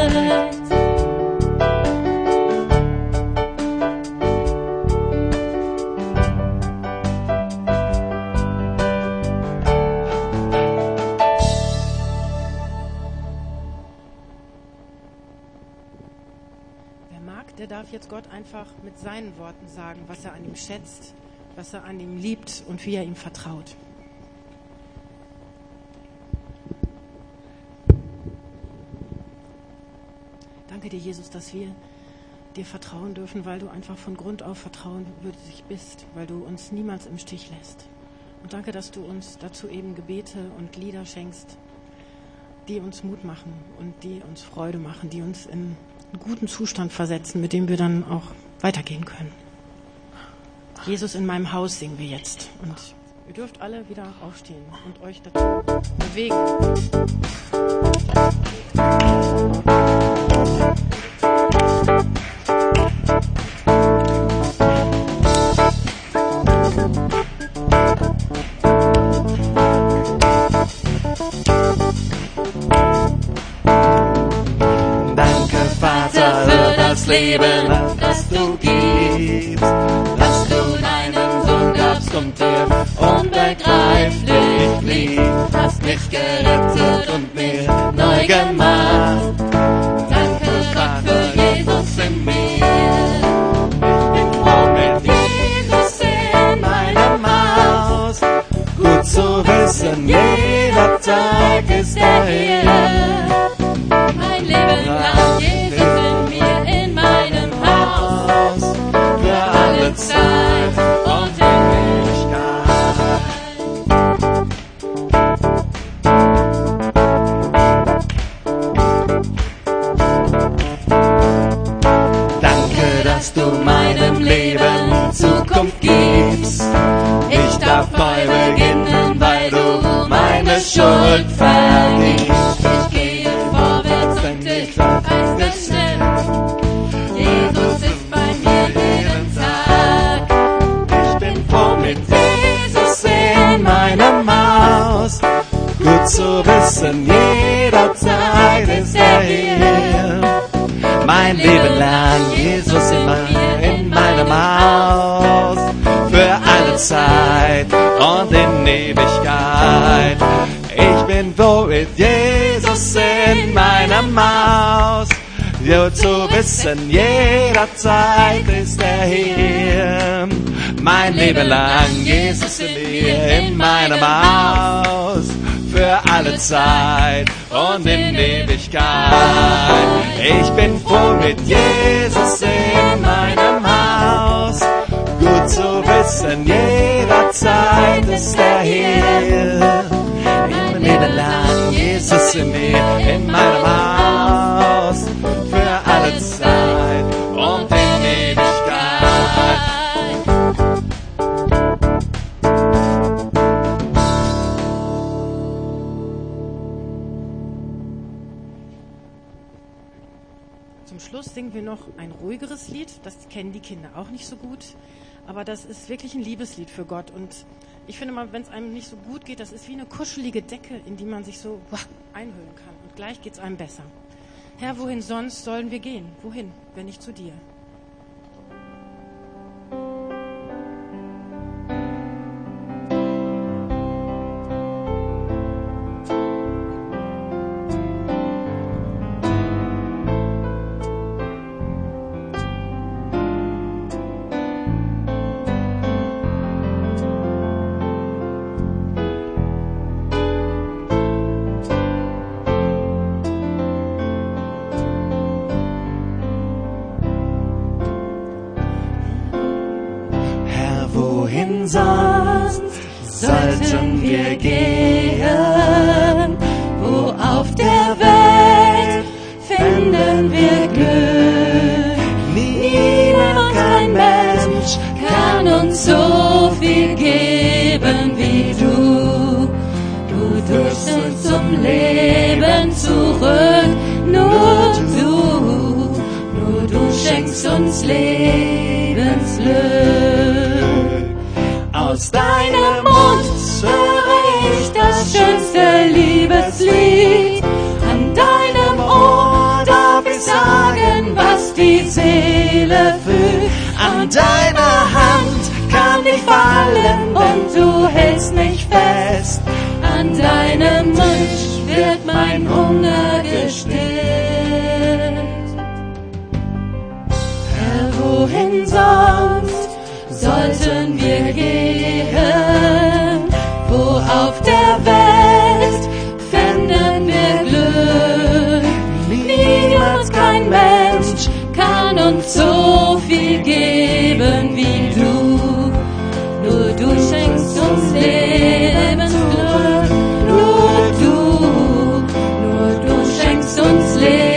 Wer mag, der darf jetzt Gott einfach mit seinen Worten sagen, was er an ihm schätzt, was er an ihm liebt und wie er ihm vertraut. Danke dir, Jesus, dass wir dir vertrauen dürfen, weil du einfach von Grund auf vertrauenswürdig bist, weil du uns niemals im Stich lässt. Und danke, dass du uns dazu eben Gebete und Lieder schenkst, die uns Mut machen und die uns Freude machen, die uns in einen guten Zustand versetzen, mit dem wir dann auch weitergehen können. Jesus, in meinem Haus singen wir jetzt. Und ihr dürft alle wieder aufstehen und euch dazu bewegen. Danke, Vater, für das Leben, das du gibst, dass du deinen Sohn gabst und dir unbegreiflich lieb, hast mich gerettet und mir neu gemacht. Danke, Gott, für Jesus in dass du meinem Leben Zukunft gibst. Ich darf neu beginnen, weil du meine Schuld vergibst. Ich gehe vorwärts und ich weiß es schnell. Jesus ist bei mir jeden Tag. Ich bin froh mit Jesus in meinem Haus. Gut zu wissen, jederzeit ist er hier. Mein Leben lang, Jesus in, mein, in meinem Haus. Für alle Zeit und in Ewigkeit. Ich bin froh mit Jesus in meinem Haus. Gut zu wissen, jederzeit ist er hier. Mein Leben lang, Jesus in mir, in meinem Haus. Für alle Zeit und in Ewigkeit. Ich bin froh mit Jesus in meinem Haus. Gut zu wissen, jederzeit ist er hier. Mein Leben lang, Jesus in mir, in meinem Haus. Für alle Zeit und in Ewigkeit. Zum Schluss singen wir noch ein ruhigeres Lied, das kennen die Kinder auch nicht so gut, aber das ist wirklich ein Liebeslied für Gott und ich finde mal, wenn es einem nicht so gut geht, das ist wie eine kuschelige Decke, in die man sich so einhüllen kann und gleich geht es einem besser. Herr, wohin sonst sollen wir gehen? Wohin, wenn nicht zu dir? Sonst sollten wir gehen, wo auf der Welt finden wir Glück. Niemand, kein Mensch kann uns so viel geben wie du. Du tust uns zum Leben zurück, nur du, nur du schenkst uns Lebensglück. Aus deinem Mund höre ich das schönste Liebeslied. An deinem Ohr darf ich sagen, was die Seele fühlt. An deiner Hand kann ich fallen und du hältst mich fest. An deinem Mund wird mein Hunger gestillt. Herr, wohin sonst sollten wir gehen, wo auf der Welt fänden wir Glück. Niemand, kein Mensch kann uns so viel geben wie du. Nur du schenkst uns Lebensglück. Nur du, nur du schenkst uns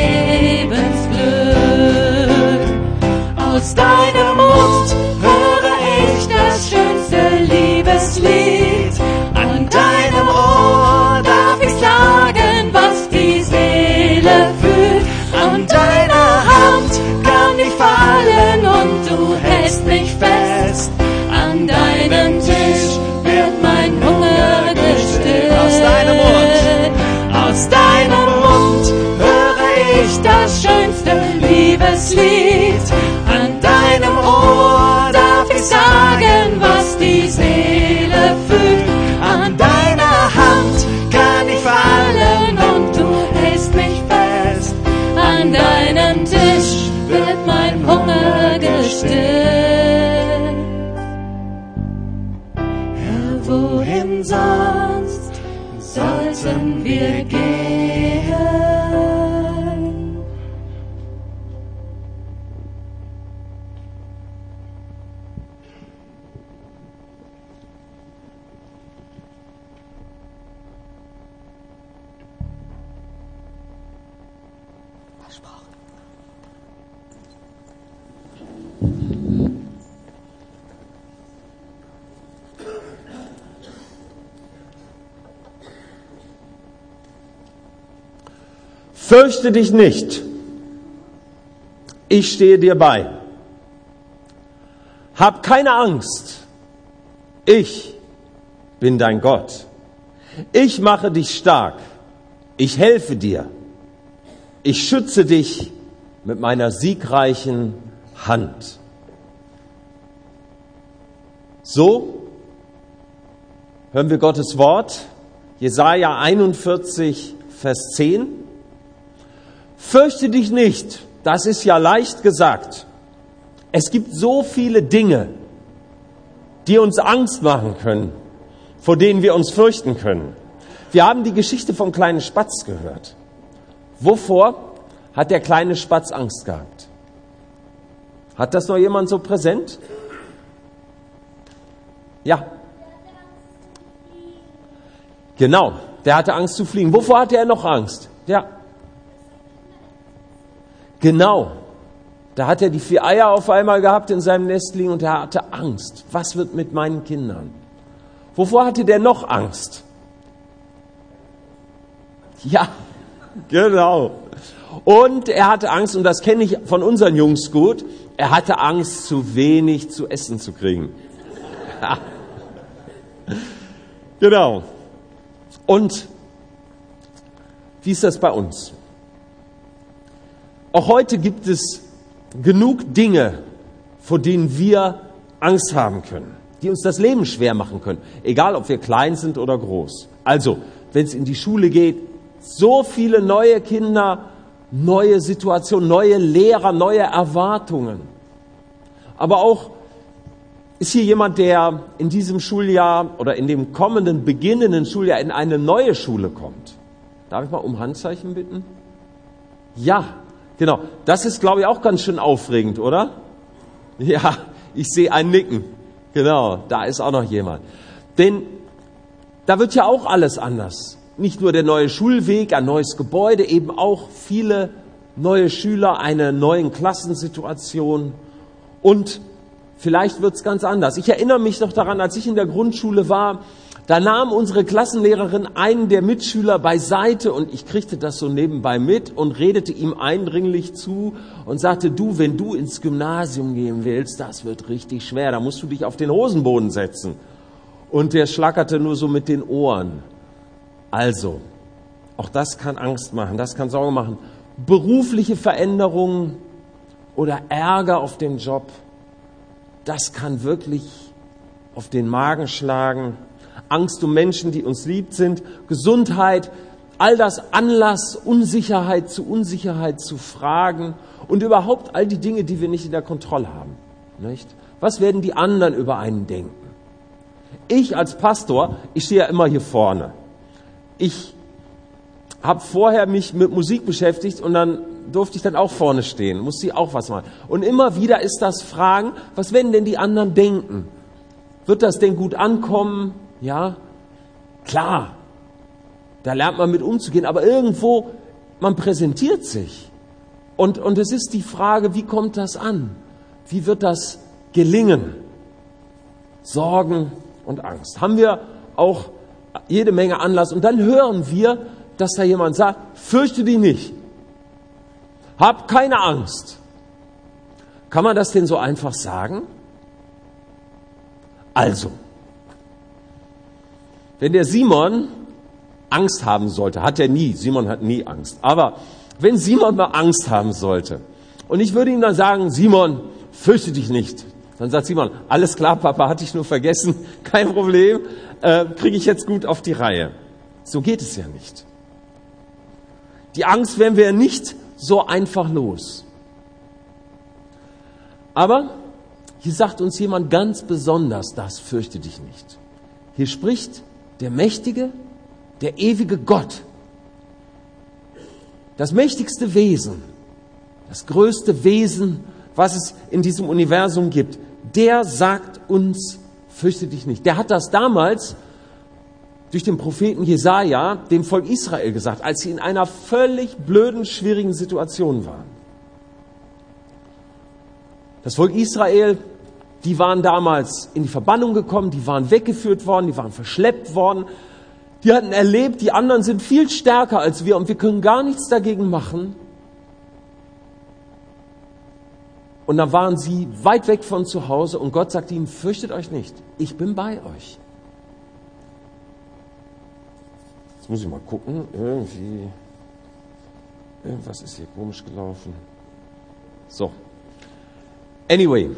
Lebensglück. Aus deinem Mund das schönste Liebeslied. An deinem Ohr darf ich sagen, was die Seele fühlt. An deiner Hand kann ich fallen und du hältst mich fest. An deinem Tisch wird mein Hunger gestillt. Aus deinem Mund, aus deinem Mund höre ich das schönste Liebeslied. An deinem Ohr darf ich sagen, was die Seele fühlt. An deiner Hand kann ich fallen und du hältst mich fest. An deinem Tisch wird mein Hunger gestillt. Herr, wohin sonst sollten wir gehen? Fürchte dich nicht, ich stehe dir bei. Hab keine Angst, ich bin dein Gott. Ich mache dich stark, ich helfe dir. Ich schütze dich mit meiner siegreichen Hand. So hören wir Gottes Wort, Jesaja einundvierzig, Vers zehn. Fürchte dich nicht, das ist ja leicht gesagt. Es gibt so viele Dinge, die uns Angst machen können, vor denen wir uns fürchten können. Wir haben die Geschichte vom kleinen Spatz gehört. Wovor hat der kleine Spatz Angst gehabt? Hat das noch jemand so präsent? Ja. Genau, der hatte Angst zu fliegen. Wovor hatte er noch Angst? Ja. Genau. Da hat er die vier Eier auf einmal gehabt in seinem Nestling und er hatte Angst. Was wird mit meinen Kindern? Wovor hatte der noch Angst? Ja, genau. Und er hatte Angst, und das kenne ich von unseren Jungs gut, er hatte Angst, zu wenig zu essen zu kriegen. Ja. Genau. Und wie ist das bei uns? Auch heute gibt es genug Dinge, vor denen wir Angst haben können, die uns das Leben schwer machen können, egal ob wir klein sind oder groß. Also, wenn es in die Schule geht, so viele neue Kinder, neue Situationen, neue Lehrer, neue Erwartungen. Aber auch ist hier jemand, der in diesem Schuljahr oder in dem kommenden, beginnenden Schuljahr in eine neue Schule kommt. Darf ich mal um Handzeichen bitten? Ja, genau. Das ist, glaube ich, auch ganz schön aufregend, oder? Ja, ich sehe ein Nicken. Genau, da ist auch noch jemand. Denn da wird ja auch alles anders. Nicht nur der neue Schulweg, ein neues Gebäude, eben auch viele neue Schüler, eine neue Klassensituation. Und vielleicht wird es ganz anders. Ich erinnere mich noch daran, als ich in der Grundschule war, da nahm unsere Klassenlehrerin einen der Mitschüler beiseite und ich kriegte das so nebenbei mit und redete ihm eindringlich zu und sagte, du, wenn du ins Gymnasium gehen willst, das wird richtig schwer, da musst du dich auf den Hosenboden setzen. Und der schlackerte nur so mit den Ohren. Also, auch das kann Angst machen, das kann Sorge machen. Berufliche Veränderungen oder Ärger auf dem Job, das kann wirklich auf den Magen schlagen. Angst um Menschen, die uns lieb sind, Gesundheit, all das Anlass, Unsicherheit zu Unsicherheit zu fragen und überhaupt all die Dinge, die wir nicht in der Kontrolle haben. Nicht? Was werden die anderen über einen denken? Ich als Pastor, ich stehe ja immer hier vorne. Ich habe vorher mich mit Musik beschäftigt und dann durfte ich dann auch vorne stehen, musste ich auch was machen. Und immer wieder ist das Fragen, was werden denn die anderen denken? Wird das denn gut ankommen? Ja, klar, da lernt man mit umzugehen, aber irgendwo, man präsentiert sich. Und, und es ist die Frage, wie kommt das an? Wie wird das gelingen? Sorgen und Angst. Haben wir auch jede Menge Anlass. Und dann hören wir, dass da jemand sagt, fürchte dich nicht. Hab keine Angst. Kann man das denn so einfach sagen? Also, wenn der Simon Angst haben sollte, hat er nie, Simon hat nie Angst, aber wenn Simon mal Angst haben sollte und ich würde ihm dann sagen, Simon, fürchte dich nicht, dann sagt Simon, alles klar, Papa, hatte ich nur vergessen, kein Problem, äh, kriege ich jetzt gut auf die Reihe. So geht es ja nicht. Die Angst werden wir ja nicht so einfach los. Aber hier sagt uns jemand ganz besonders, das fürchte dich nicht. Hier spricht der mächtige, der ewige Gott. Das mächtigste Wesen, das größte Wesen, was es in diesem Universum gibt, der sagt uns, fürchte dich nicht. Der hat das damals durch den Propheten Jesaja dem Volk Israel gesagt, als sie in einer völlig blöden, schwierigen Situation waren. Das Volk Israel, die waren damals in die Verbannung gekommen, die waren weggeführt worden, die waren verschleppt worden. Die hatten erlebt, die anderen sind viel stärker als wir und wir können gar nichts dagegen machen. Und dann waren sie weit weg von zu Hause und Gott sagte ihnen, fürchtet euch nicht, ich bin bei euch. Jetzt muss ich mal gucken, irgendwie, irgendwas ist hier komisch gelaufen. So. Anyway.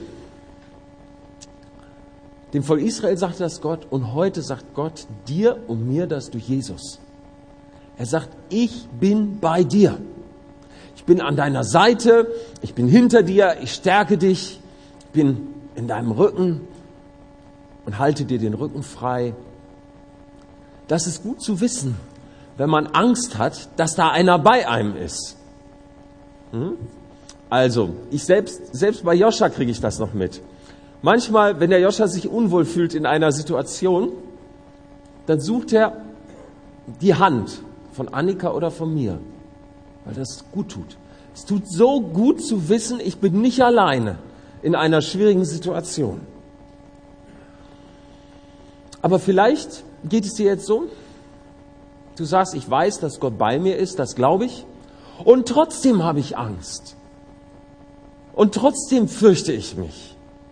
Dem Volk Israel sagte das Gott und heute sagt Gott dir und mir das durch Jesus. Er sagt, ich bin bei dir. Ich bin an deiner Seite, ich bin hinter dir, ich stärke dich, ich bin in deinem Rücken und halte dir den Rücken frei. Das ist gut zu wissen, wenn man Angst hat, dass da einer bei einem ist. Hm? Also, ich selbst, selbst bei Joscha kriege ich das noch mit. Manchmal, wenn der Joscha sich unwohl fühlt in einer Situation, dann sucht er die Hand von Annika oder von mir, weil das gut tut. Es tut so gut zu wissen, ich bin nicht alleine in einer schwierigen Situation. Aber vielleicht geht es dir jetzt so, du sagst, ich weiß, dass Gott bei mir ist, das glaube ich, und trotzdem habe ich Angst. Und trotzdem fürchte ich mich.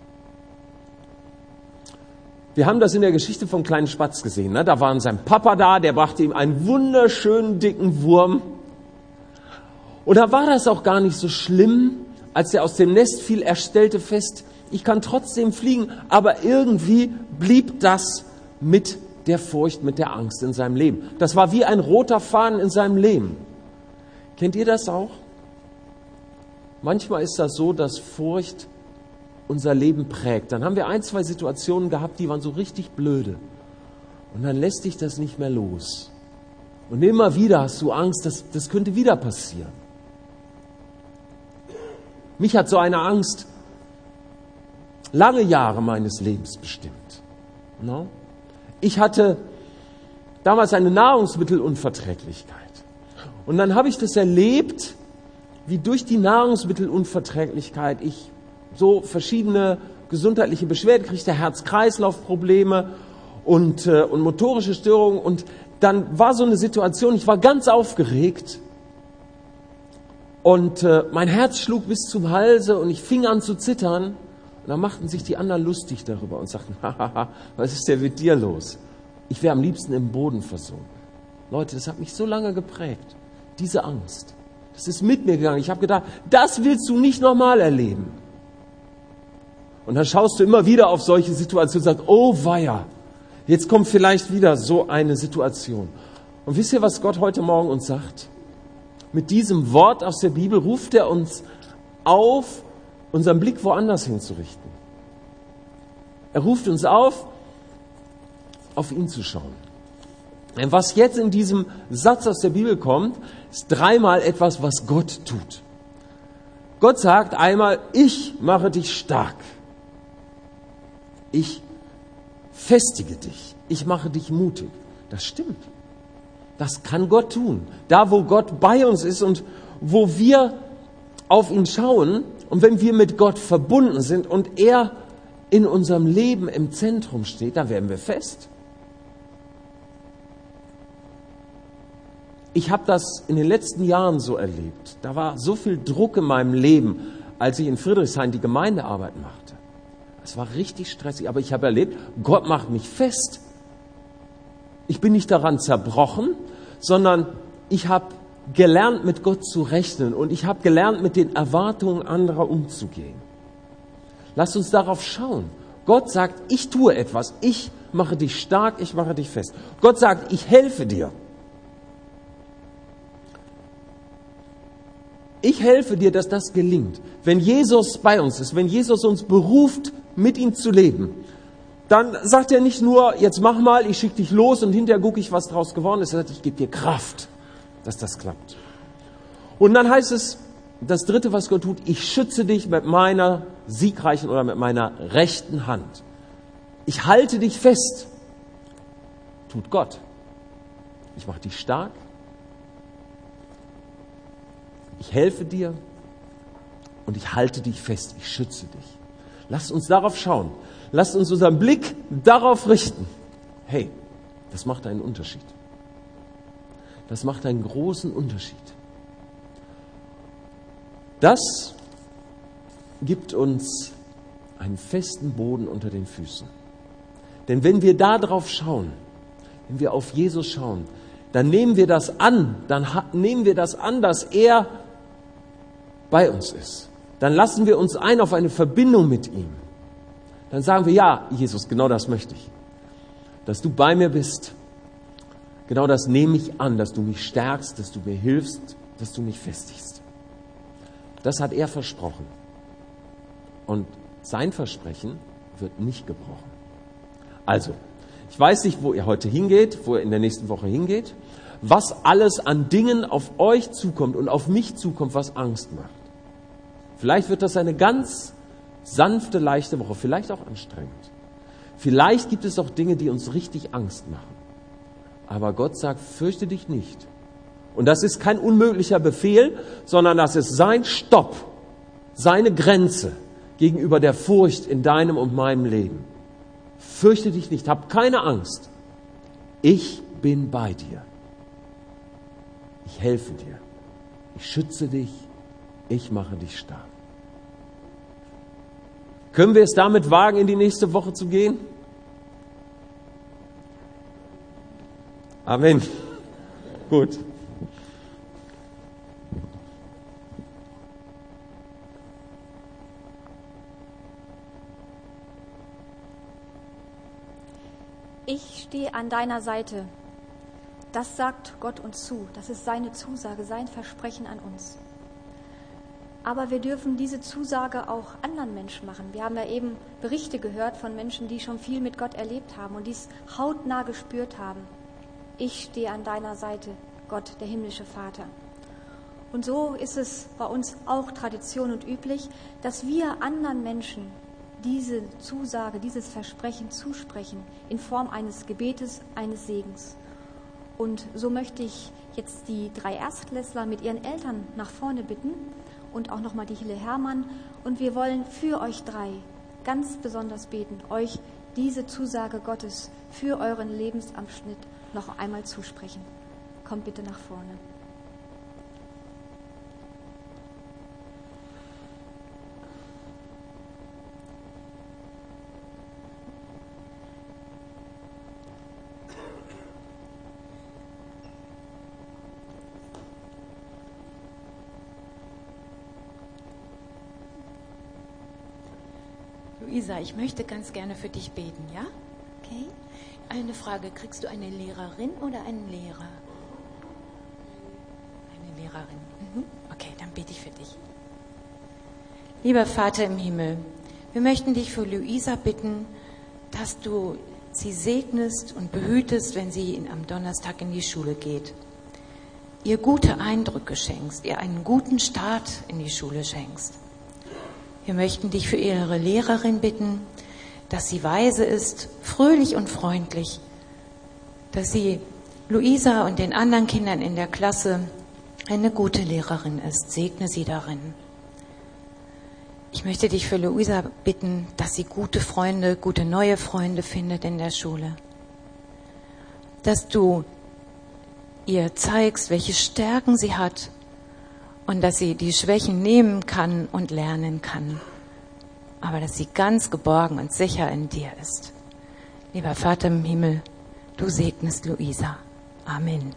Wir haben das in der Geschichte vom kleinen Spatz gesehen. Ne? Da war sein Papa da, der brachte ihm einen wunderschönen dicken Wurm. Und da war das auch gar nicht so schlimm, als er aus dem Nest fiel. Er stellte fest, ich kann trotzdem fliegen, aber irgendwie blieb das mit der Furcht, mit der Angst in seinem Leben. Das war wie ein roter Faden in seinem Leben. Kennt ihr das auch? Manchmal ist das so, dass Furcht unser Leben prägt. Dann haben wir ein, zwei Situationen gehabt, die waren so richtig blöde. Und dann lässt dich das nicht mehr los. Und immer wieder hast du Angst, dass das könnte wieder passieren. Mich hat so eine Angst lange Jahre meines Lebens bestimmt. No? Ich hatte damals eine Nahrungsmittelunverträglichkeit. Und dann habe ich das erlebt, wie durch die Nahrungsmittelunverträglichkeit ich so verschiedene gesundheitliche Beschwerden kriegte, Herz-Kreislauf-Probleme und, äh, und motorische Störungen. Und dann war so eine Situation, ich war ganz aufgeregt und äh, mein Herz schlug bis zum Halse und ich fing an zu zittern. Und dann machten sich die anderen lustig darüber und sagten, hahaha, was ist denn mit dir los? Ich wäre am liebsten im Boden versunken. Leute, das hat mich so lange geprägt, diese Angst. Das ist mit mir gegangen. Ich habe gedacht, das willst du nicht nochmal erleben. Und dann schaust du immer wieder auf solche Situationen und sagst, oh weia, jetzt kommt vielleicht wieder so eine Situation. Und wisst ihr, was Gott heute Morgen uns sagt? Mit diesem Wort aus der Bibel ruft er uns auf, unseren Blick woanders hinzurichten. Er ruft uns auf, auf ihn zu schauen. Denn was jetzt in diesem Satz aus der Bibel kommt, ist dreimal etwas, was Gott tut. Gott sagt einmal, ich mache dich stark. Ich festige dich. Ich mache dich mutig. Das stimmt. Das kann Gott tun. Da, wo Gott bei uns ist und wo wir auf ihn schauen und wenn wir mit Gott verbunden sind und er in unserem Leben im Zentrum steht, da werden wir fest. Ich habe das in den letzten Jahren so erlebt. Da war so viel Druck in meinem Leben, als ich in Friedrichshain die Gemeindearbeit machte. Es war richtig stressig, aber ich habe erlebt, Gott macht mich fest. Ich bin nicht daran zerbrochen, sondern ich habe gelernt, mit Gott zu rechnen und ich habe gelernt, mit den Erwartungen anderer umzugehen. Lasst uns darauf schauen. Gott sagt, ich tue etwas, ich mache dich stark, ich mache dich fest. Gott sagt, ich helfe dir. Ich helfe dir, dass das gelingt. Wenn Jesus bei uns ist, wenn Jesus uns beruft, mit ihm zu leben, dann sagt er nicht nur, jetzt mach mal, ich schicke dich los und hinterher gucke ich, was draus geworden ist. Er sagt, ich gebe dir Kraft, dass das klappt. Und dann heißt es, das Dritte, was Gott tut, ich schütze dich mit meiner siegreichen oder mit meiner rechten Hand. Ich halte dich fest, tut Gott. Ich mache dich stark. Ich helfe dir und ich halte dich fest, ich schütze dich. Lasst uns darauf schauen. Lasst uns unseren Blick darauf richten. Hey, das macht einen Unterschied. Das macht einen großen Unterschied. Das gibt uns einen festen Boden unter den Füßen. Denn wenn wir da drauf schauen, wenn wir auf Jesus schauen, dann nehmen wir das an, dann nehmen wir das an, dass er bei uns ist. Dann lassen wir uns ein auf eine Verbindung mit ihm. Dann sagen wir, ja, Jesus, genau das möchte ich. Dass du bei mir bist, genau das nehme ich an, dass du mich stärkst, dass du mir hilfst, dass du mich festigst. Das hat er versprochen. Und sein Versprechen wird nicht gebrochen. Also, ich weiß nicht, wo ihr heute hingeht, wo ihr in der nächsten Woche hingeht, was alles an Dingen auf euch zukommt und auf mich zukommt, was Angst macht. Vielleicht wird das eine ganz sanfte, leichte Woche, vielleicht auch anstrengend. Vielleicht gibt es auch Dinge, die uns richtig Angst machen. Aber Gott sagt, fürchte dich nicht. Und das ist kein unmöglicher Befehl, sondern das ist sein Stopp, seine Grenze gegenüber der Furcht in deinem und meinem Leben. Fürchte dich nicht, hab keine Angst. Ich bin bei dir. Ich helfe dir. Ich schütze dich. Ich mache dich stark. Können wir es damit wagen, in die nächste Woche zu gehen? Amen. Gut. Ich stehe an deiner Seite. Das sagt Gott uns zu. Das ist seine Zusage, sein Versprechen an uns. Aber wir dürfen diese Zusage auch anderen Menschen machen. Wir haben ja eben Berichte gehört von Menschen, die schon viel mit Gott erlebt haben und dies hautnah gespürt haben. Ich stehe an deiner Seite, Gott, der himmlische Vater. Und so ist es bei uns auch Tradition und üblich, dass wir anderen Menschen diese Zusage, dieses Versprechen zusprechen in Form eines Gebetes, eines Segens. Und so möchte ich jetzt die drei Erstklässler mit ihren Eltern nach vorne bitten und auch nochmal die Hille Hermann. Und wir wollen für euch drei ganz besonders beten, euch diese Zusage Gottes für euren Lebensabschnitt noch einmal zusprechen. Kommt bitte nach vorne. Luisa, ich möchte ganz gerne für dich beten, ja? Okay. Eine Frage, kriegst du eine Lehrerin oder einen Lehrer? Eine Lehrerin. Mhm. Okay, dann bete ich für dich. Lieber Vater im Himmel, wir möchten dich für Luisa bitten, dass du sie segnest und behütest, wenn sie am Donnerstag in die Schule geht. Ihr gute Eindrücke schenkst, ihr einen guten Start in die Schule schenkst. Wir möchten dich für ihre Lehrerin bitten, dass sie weise ist, fröhlich und freundlich, dass sie Luisa und den anderen Kindern in der Klasse eine gute Lehrerin ist. Segne sie darin. Ich möchte dich für Luisa bitten, dass sie gute Freunde, gute neue Freunde findet in der Schule. Dass du ihr zeigst, welche Stärken sie hat und dass sie die Schwächen nehmen kann und lernen kann. Aber dass sie ganz geborgen und sicher in dir ist. Lieber Vater im Himmel, du segnest Luisa. Amen.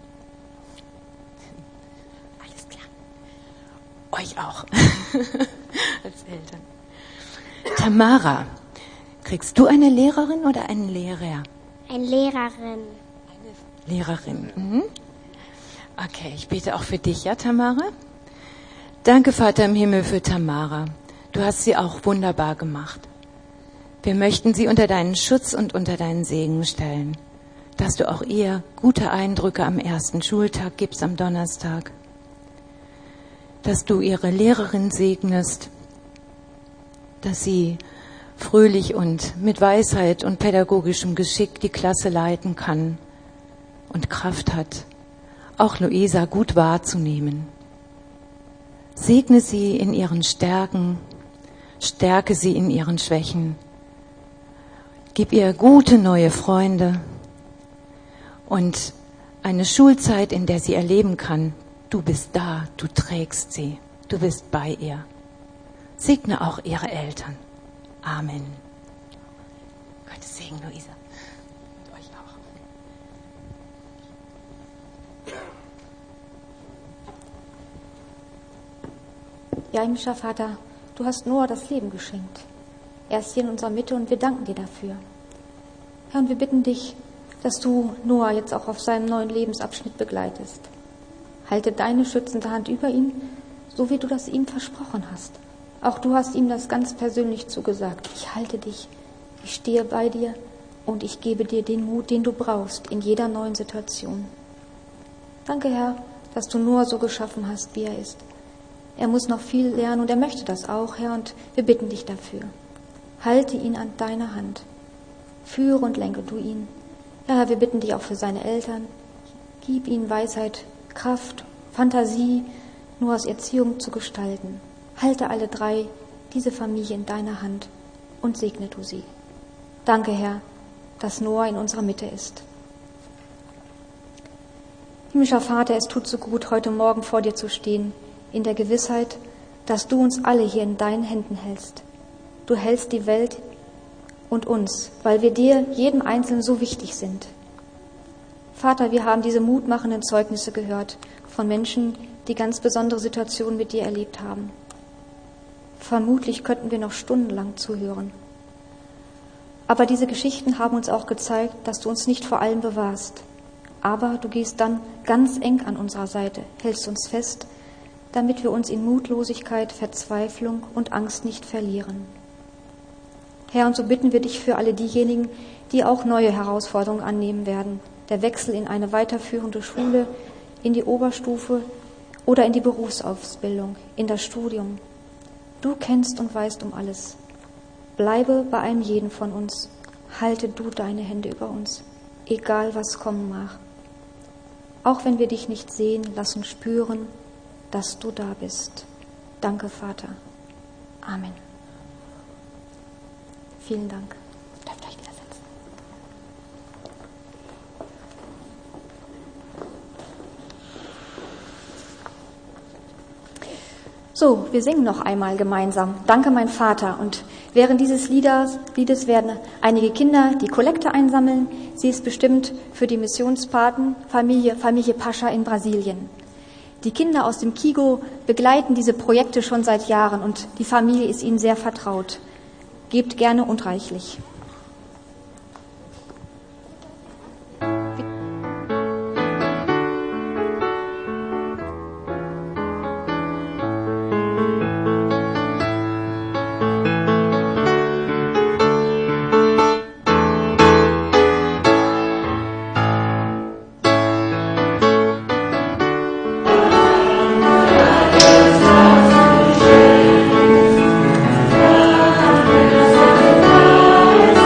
Alles klar. Euch auch. Als Eltern. Tamara, kriegst du eine Lehrerin oder einen Lehrer? Eine Lehrerin. Eine Lehrerin. Mhm. Okay, ich bete auch für dich, ja, Tamara? Danke, Vater im Himmel, für Tamara. Du hast sie auch wunderbar gemacht. Wir möchten sie unter deinen Schutz und unter deinen Segen stellen, dass du auch ihr gute Eindrücke am ersten Schultag gibst, am Donnerstag, dass du ihre Lehrerin segnest, dass sie fröhlich und mit Weisheit und pädagogischem Geschick die Klasse leiten kann und Kraft hat, auch Luisa gut wahrzunehmen. Segne sie in ihren Stärken, stärke sie in ihren Schwächen. Gib ihr gute neue Freunde und eine Schulzeit, in der sie erleben kann, du bist da, du trägst sie, du bist bei ihr. Segne auch ihre Eltern. Amen. Gottes Segen, Luisa. Und euch auch. Ja, himmlischer Vater, du hast Noah das Leben geschenkt. Er ist hier in unserer Mitte und wir danken dir dafür. Herr, und wir bitten dich, dass du Noah jetzt auch auf seinem neuen Lebensabschnitt begleitest. Halte deine schützende Hand über ihn, so wie du das ihm versprochen hast. Auch du hast ihm das ganz persönlich zugesagt. Ich halte dich, ich stehe bei dir und ich gebe dir den Mut, den du brauchst in jeder neuen Situation. Danke, Herr, dass du Noah so geschaffen hast, wie er ist. Er muss noch viel lernen und er möchte das auch, Herr, und wir bitten dich dafür. Halte ihn an deiner Hand. Führe und lenke du ihn. Ja, Herr, wir bitten dich auch für seine Eltern. Gib ihnen Weisheit, Kraft, Fantasie, Noahs Erziehung zu gestalten. Halte alle drei, diese Familie in deiner Hand und segne du sie. Danke, Herr, dass Noah in unserer Mitte ist. Himmlischer Vater, es tut so gut, heute Morgen vor dir zu stehen, in der Gewissheit, dass du uns alle hier in deinen Händen hältst. Du hältst die Welt und uns, weil wir dir, jedem Einzelnen, so wichtig sind. Vater, wir haben diese mutmachenden Zeugnisse gehört von Menschen, die ganz besondere Situationen mit dir erlebt haben. Vermutlich könnten wir noch stundenlang zuhören. Aber diese Geschichten haben uns auch gezeigt, dass du uns nicht vor allem bewahrst. Aber du gehst dann ganz eng an unserer Seite, hältst uns fest, damit wir uns in Mutlosigkeit, Verzweiflung und Angst nicht verlieren. Herr, und so bitten wir dich für alle diejenigen, die auch neue Herausforderungen annehmen werden. Der Wechsel in eine weiterführende Schule, in die Oberstufe oder in die Berufsausbildung, in das Studium. Du kennst und weißt um alles. Bleibe bei einem jeden von uns. Halte du deine Hände über uns, egal was kommen mag. Auch wenn wir dich nicht sehen, lass uns spüren, dass du da bist. Danke, Vater. Amen. Vielen Dank. Ihr dürft euch wieder setzen. So, wir singen noch einmal gemeinsam. Danke, mein Vater. Und während dieses Liedes, Liedes werden einige Kinder die Kollekte einsammeln. Sie ist bestimmt für die Missionspaten Familie, Familie Pascha in Brasilien. Die Kinder aus dem Kigo begleiten diese Projekte schon seit Jahren und die Familie ist ihnen sehr vertraut. Gebt gerne und reichlich. Amen.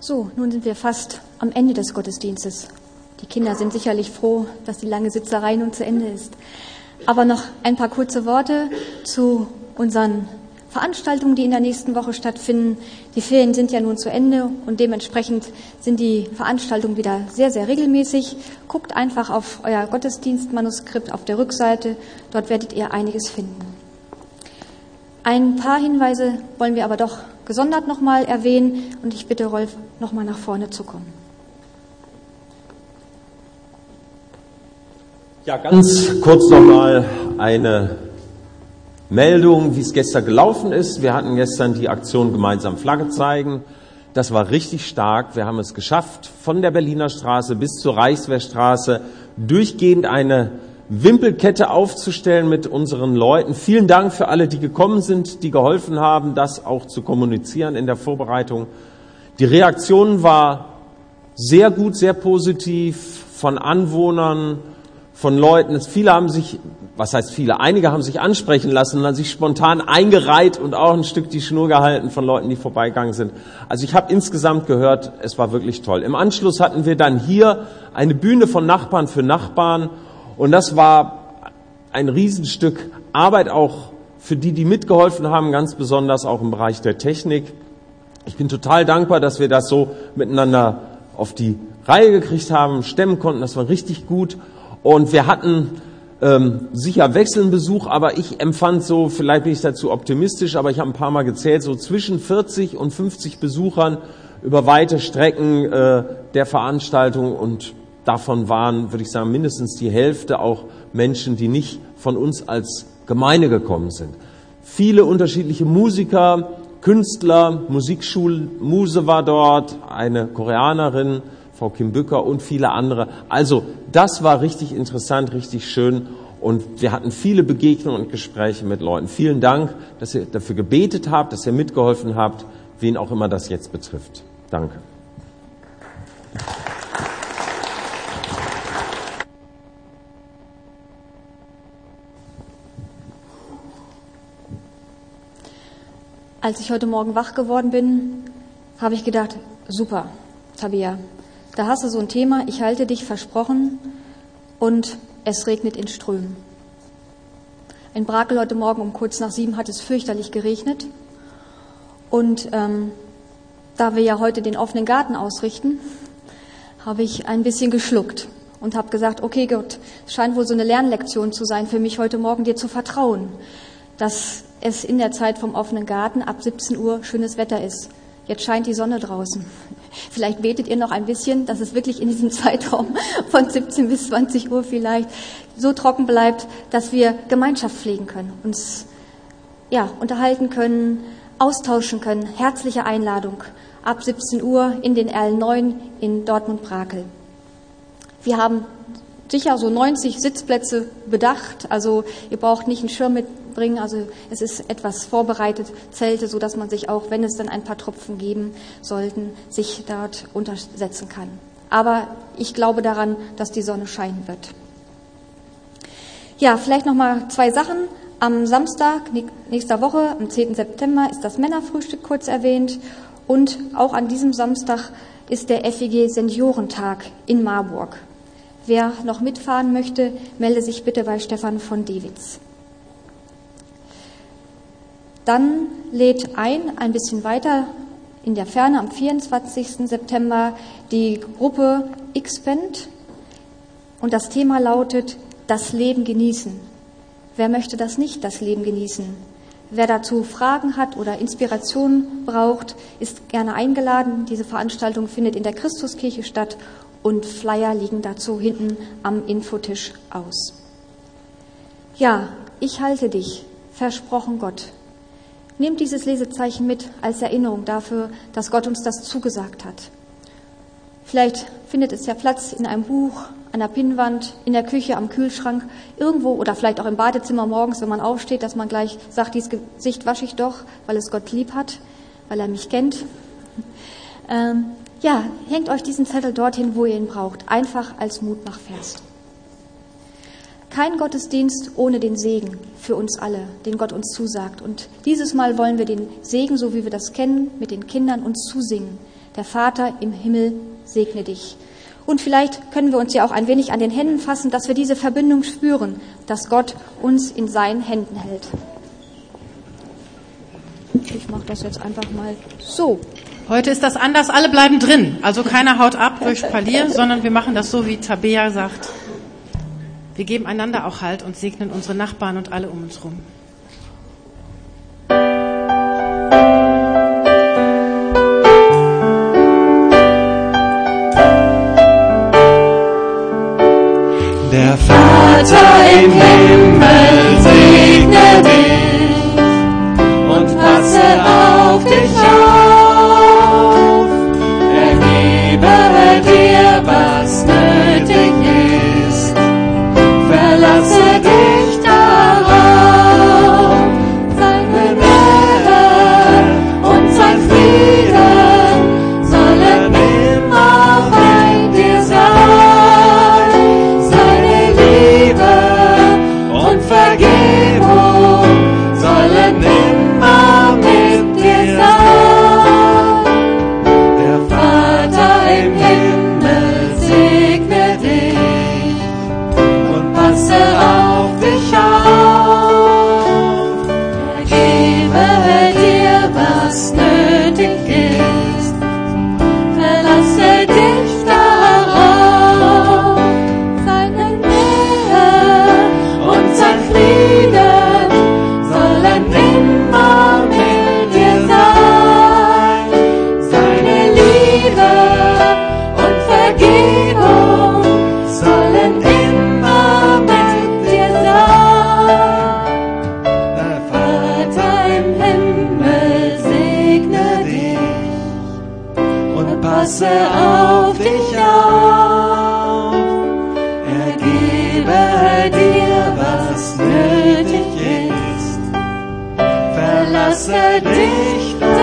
So, nun sind wir fast am Ende des Gottesdienstes. Die Kinder sind sicherlich froh, dass die lange Sitzerei nun zu Ende ist. Aber noch ein paar kurze Worte zu unseren Veranstaltungen, die in der nächsten Woche stattfinden. Die Ferien sind ja nun zu Ende und dementsprechend sind die Veranstaltungen wieder sehr, sehr regelmäßig. Guckt einfach auf euer Gottesdienstmanuskript auf der Rückseite. Dort werdet ihr einiges finden. Ein paar Hinweise wollen wir aber doch gesondert nochmal erwähnen und ich bitte Rolf, nochmal nach vorne zu kommen. Ja, ganz kurz nochmal eine Meldung, wie es gestern gelaufen ist. Wir hatten gestern die Aktion Gemeinsam Flagge zeigen. Das war richtig stark. Wir haben es geschafft, von der Berliner Straße bis zur Reichswehrstraße durchgehend eine Wimpelkette aufzustellen mit unseren Leuten. Vielen Dank für alle, die gekommen sind, die geholfen haben, das auch zu kommunizieren in der Vorbereitung. Die Reaktion war sehr gut, sehr positiv von Anwohnern, von Leuten. Viele haben sich, was heißt viele, einige haben sich ansprechen lassen und haben sich spontan eingereiht und auch ein Stück die Schnur gehalten von Leuten, die vorbeigegangen sind. Also ich habe insgesamt gehört, es war wirklich toll. Im Anschluss hatten wir dann hier eine Bühne von Nachbarn für Nachbarn. Und das war ein Riesenstück Arbeit auch für die, die mitgeholfen haben, ganz besonders auch im Bereich der Technik. Ich bin total dankbar, dass wir das so miteinander auf die Reihe gekriegt haben, stemmen konnten. Das war richtig gut. Und wir hatten ähm, sicher Wechselnbesuch, aber ich empfand so, vielleicht bin ich dazu optimistisch, aber ich habe ein paar Mal gezählt, so zwischen vierzig und fünfzig Besuchern über weite Strecken äh, der Veranstaltung und davon waren, würde ich sagen, mindestens die Hälfte auch Menschen, die nicht von uns als Gemeinde gekommen sind. Viele unterschiedliche Musiker, Künstler, Musikschulmuse war dort, eine Koreanerin, Frau Kim Bücker und viele andere. Also das war richtig interessant, richtig schön und wir hatten viele Begegnungen und Gespräche mit Leuten. Vielen Dank, dass ihr dafür gebetet habt, dass ihr mitgeholfen habt, wen auch immer das jetzt betrifft. Danke. Als ich heute Morgen wach geworden bin, habe ich gedacht, super, Tabea, da hast du so ein Thema, ich halte dich versprochen und es regnet in Strömen. In Brakel heute Morgen um kurz nach sieben hat es fürchterlich geregnet und ähm, da wir ja heute den offenen Garten ausrichten, habe ich ein bisschen geschluckt und habe gesagt, okay Gott, es scheint wohl so eine Lernlektion zu sein für mich heute Morgen, dir zu vertrauen, dass es in der Zeit vom offenen Garten ab siebzehn Uhr schönes Wetter ist. Jetzt scheint die Sonne draußen. Vielleicht betet ihr noch ein bisschen, dass es wirklich in diesem Zeitraum von siebzehn bis zwanzig Uhr vielleicht so trocken bleibt, dass wir Gemeinschaft pflegen können, uns ja, unterhalten können, austauschen können. Herzliche Einladung ab siebzehn Uhr in den R neun in Dortmund-Brakel. Wir haben sicher so neunzig Sitzplätze bedacht, also ihr braucht nicht einen Schirm mitbringen, also es ist etwas vorbereitet, Zelte, so dass man sich auch, wenn es dann ein paar Tropfen geben sollten, sich dort untersetzen kann. Aber ich glaube daran, dass die Sonne scheinen wird. Ja, vielleicht noch mal zwei Sachen. Am Samstag nächster Woche, am zehnten September, ist das Männerfrühstück kurz erwähnt und auch an diesem Samstag ist der F E G Seniorentag in Marburg. Wer noch mitfahren möchte, melde sich bitte bei Stefan von Dewitz. Dann lädt ein, ein bisschen weiter in der Ferne, am vierundzwanzigsten September, die Gruppe X-Band. Und das Thema lautet, das Leben genießen. Wer möchte das nicht, das Leben genießen? Wer dazu Fragen hat oder Inspiration braucht, ist gerne eingeladen. Diese Veranstaltung findet in der Christuskirche statt. Und Flyer liegen dazu hinten am Infotisch aus. Ja, ich halte dich, versprochen Gott. Nehmt dieses Lesezeichen mit als Erinnerung dafür, dass Gott uns das zugesagt hat. Vielleicht findet es ja Platz in einem Buch, an der Pinnwand, in der Küche, am Kühlschrank, irgendwo oder vielleicht auch im Badezimmer morgens, wenn man aufsteht, dass man gleich sagt, dieses Gesicht wasche ich doch, weil es Gott lieb hat, weil er mich kennt. Ähm, Ja, hängt euch diesen Zettel dorthin, wo ihr ihn braucht, einfach als Mutmachvers. Kein Gottesdienst ohne den Segen für uns alle, den Gott uns zusagt. Und dieses Mal wollen wir den Segen, so wie wir das kennen, mit den Kindern uns zusingen. Der Vater im Himmel segne dich. Und vielleicht können wir uns ja auch ein wenig an den Händen fassen, dass wir diese Verbindung spüren, dass Gott uns in seinen Händen hält. Ich mache das jetzt einfach mal so. Heute ist das anders, alle bleiben drin. Also keiner haut ab durch Spalier, sondern wir machen das so, wie Tabea sagt. Wir geben einander auch Halt und segnen unsere Nachbarn und alle um uns rum. Der Vater im Himmel segne dich und passe auf dich auf. Er gebe dir, was nötig ist. Verlasse dich darauf. Seine Nähe und sein Frieden sollen immer bei dir sein. Seine Liebe und Vergebung sollen immer mit dir sein. Der Vater im Himmel segne dich und passe auf dich auf. Er gebe dir, was nötig ist. Verlasse dich darauf. Seine Nähe und sein Frieden sollen immer mit dir sein. Seine Liebe und Vergebung sollen immer mit dir sein. Der Vater im Himmel segne dich und passe auf dich auf. Er gebe dir, was nötig ist. Verlasse dich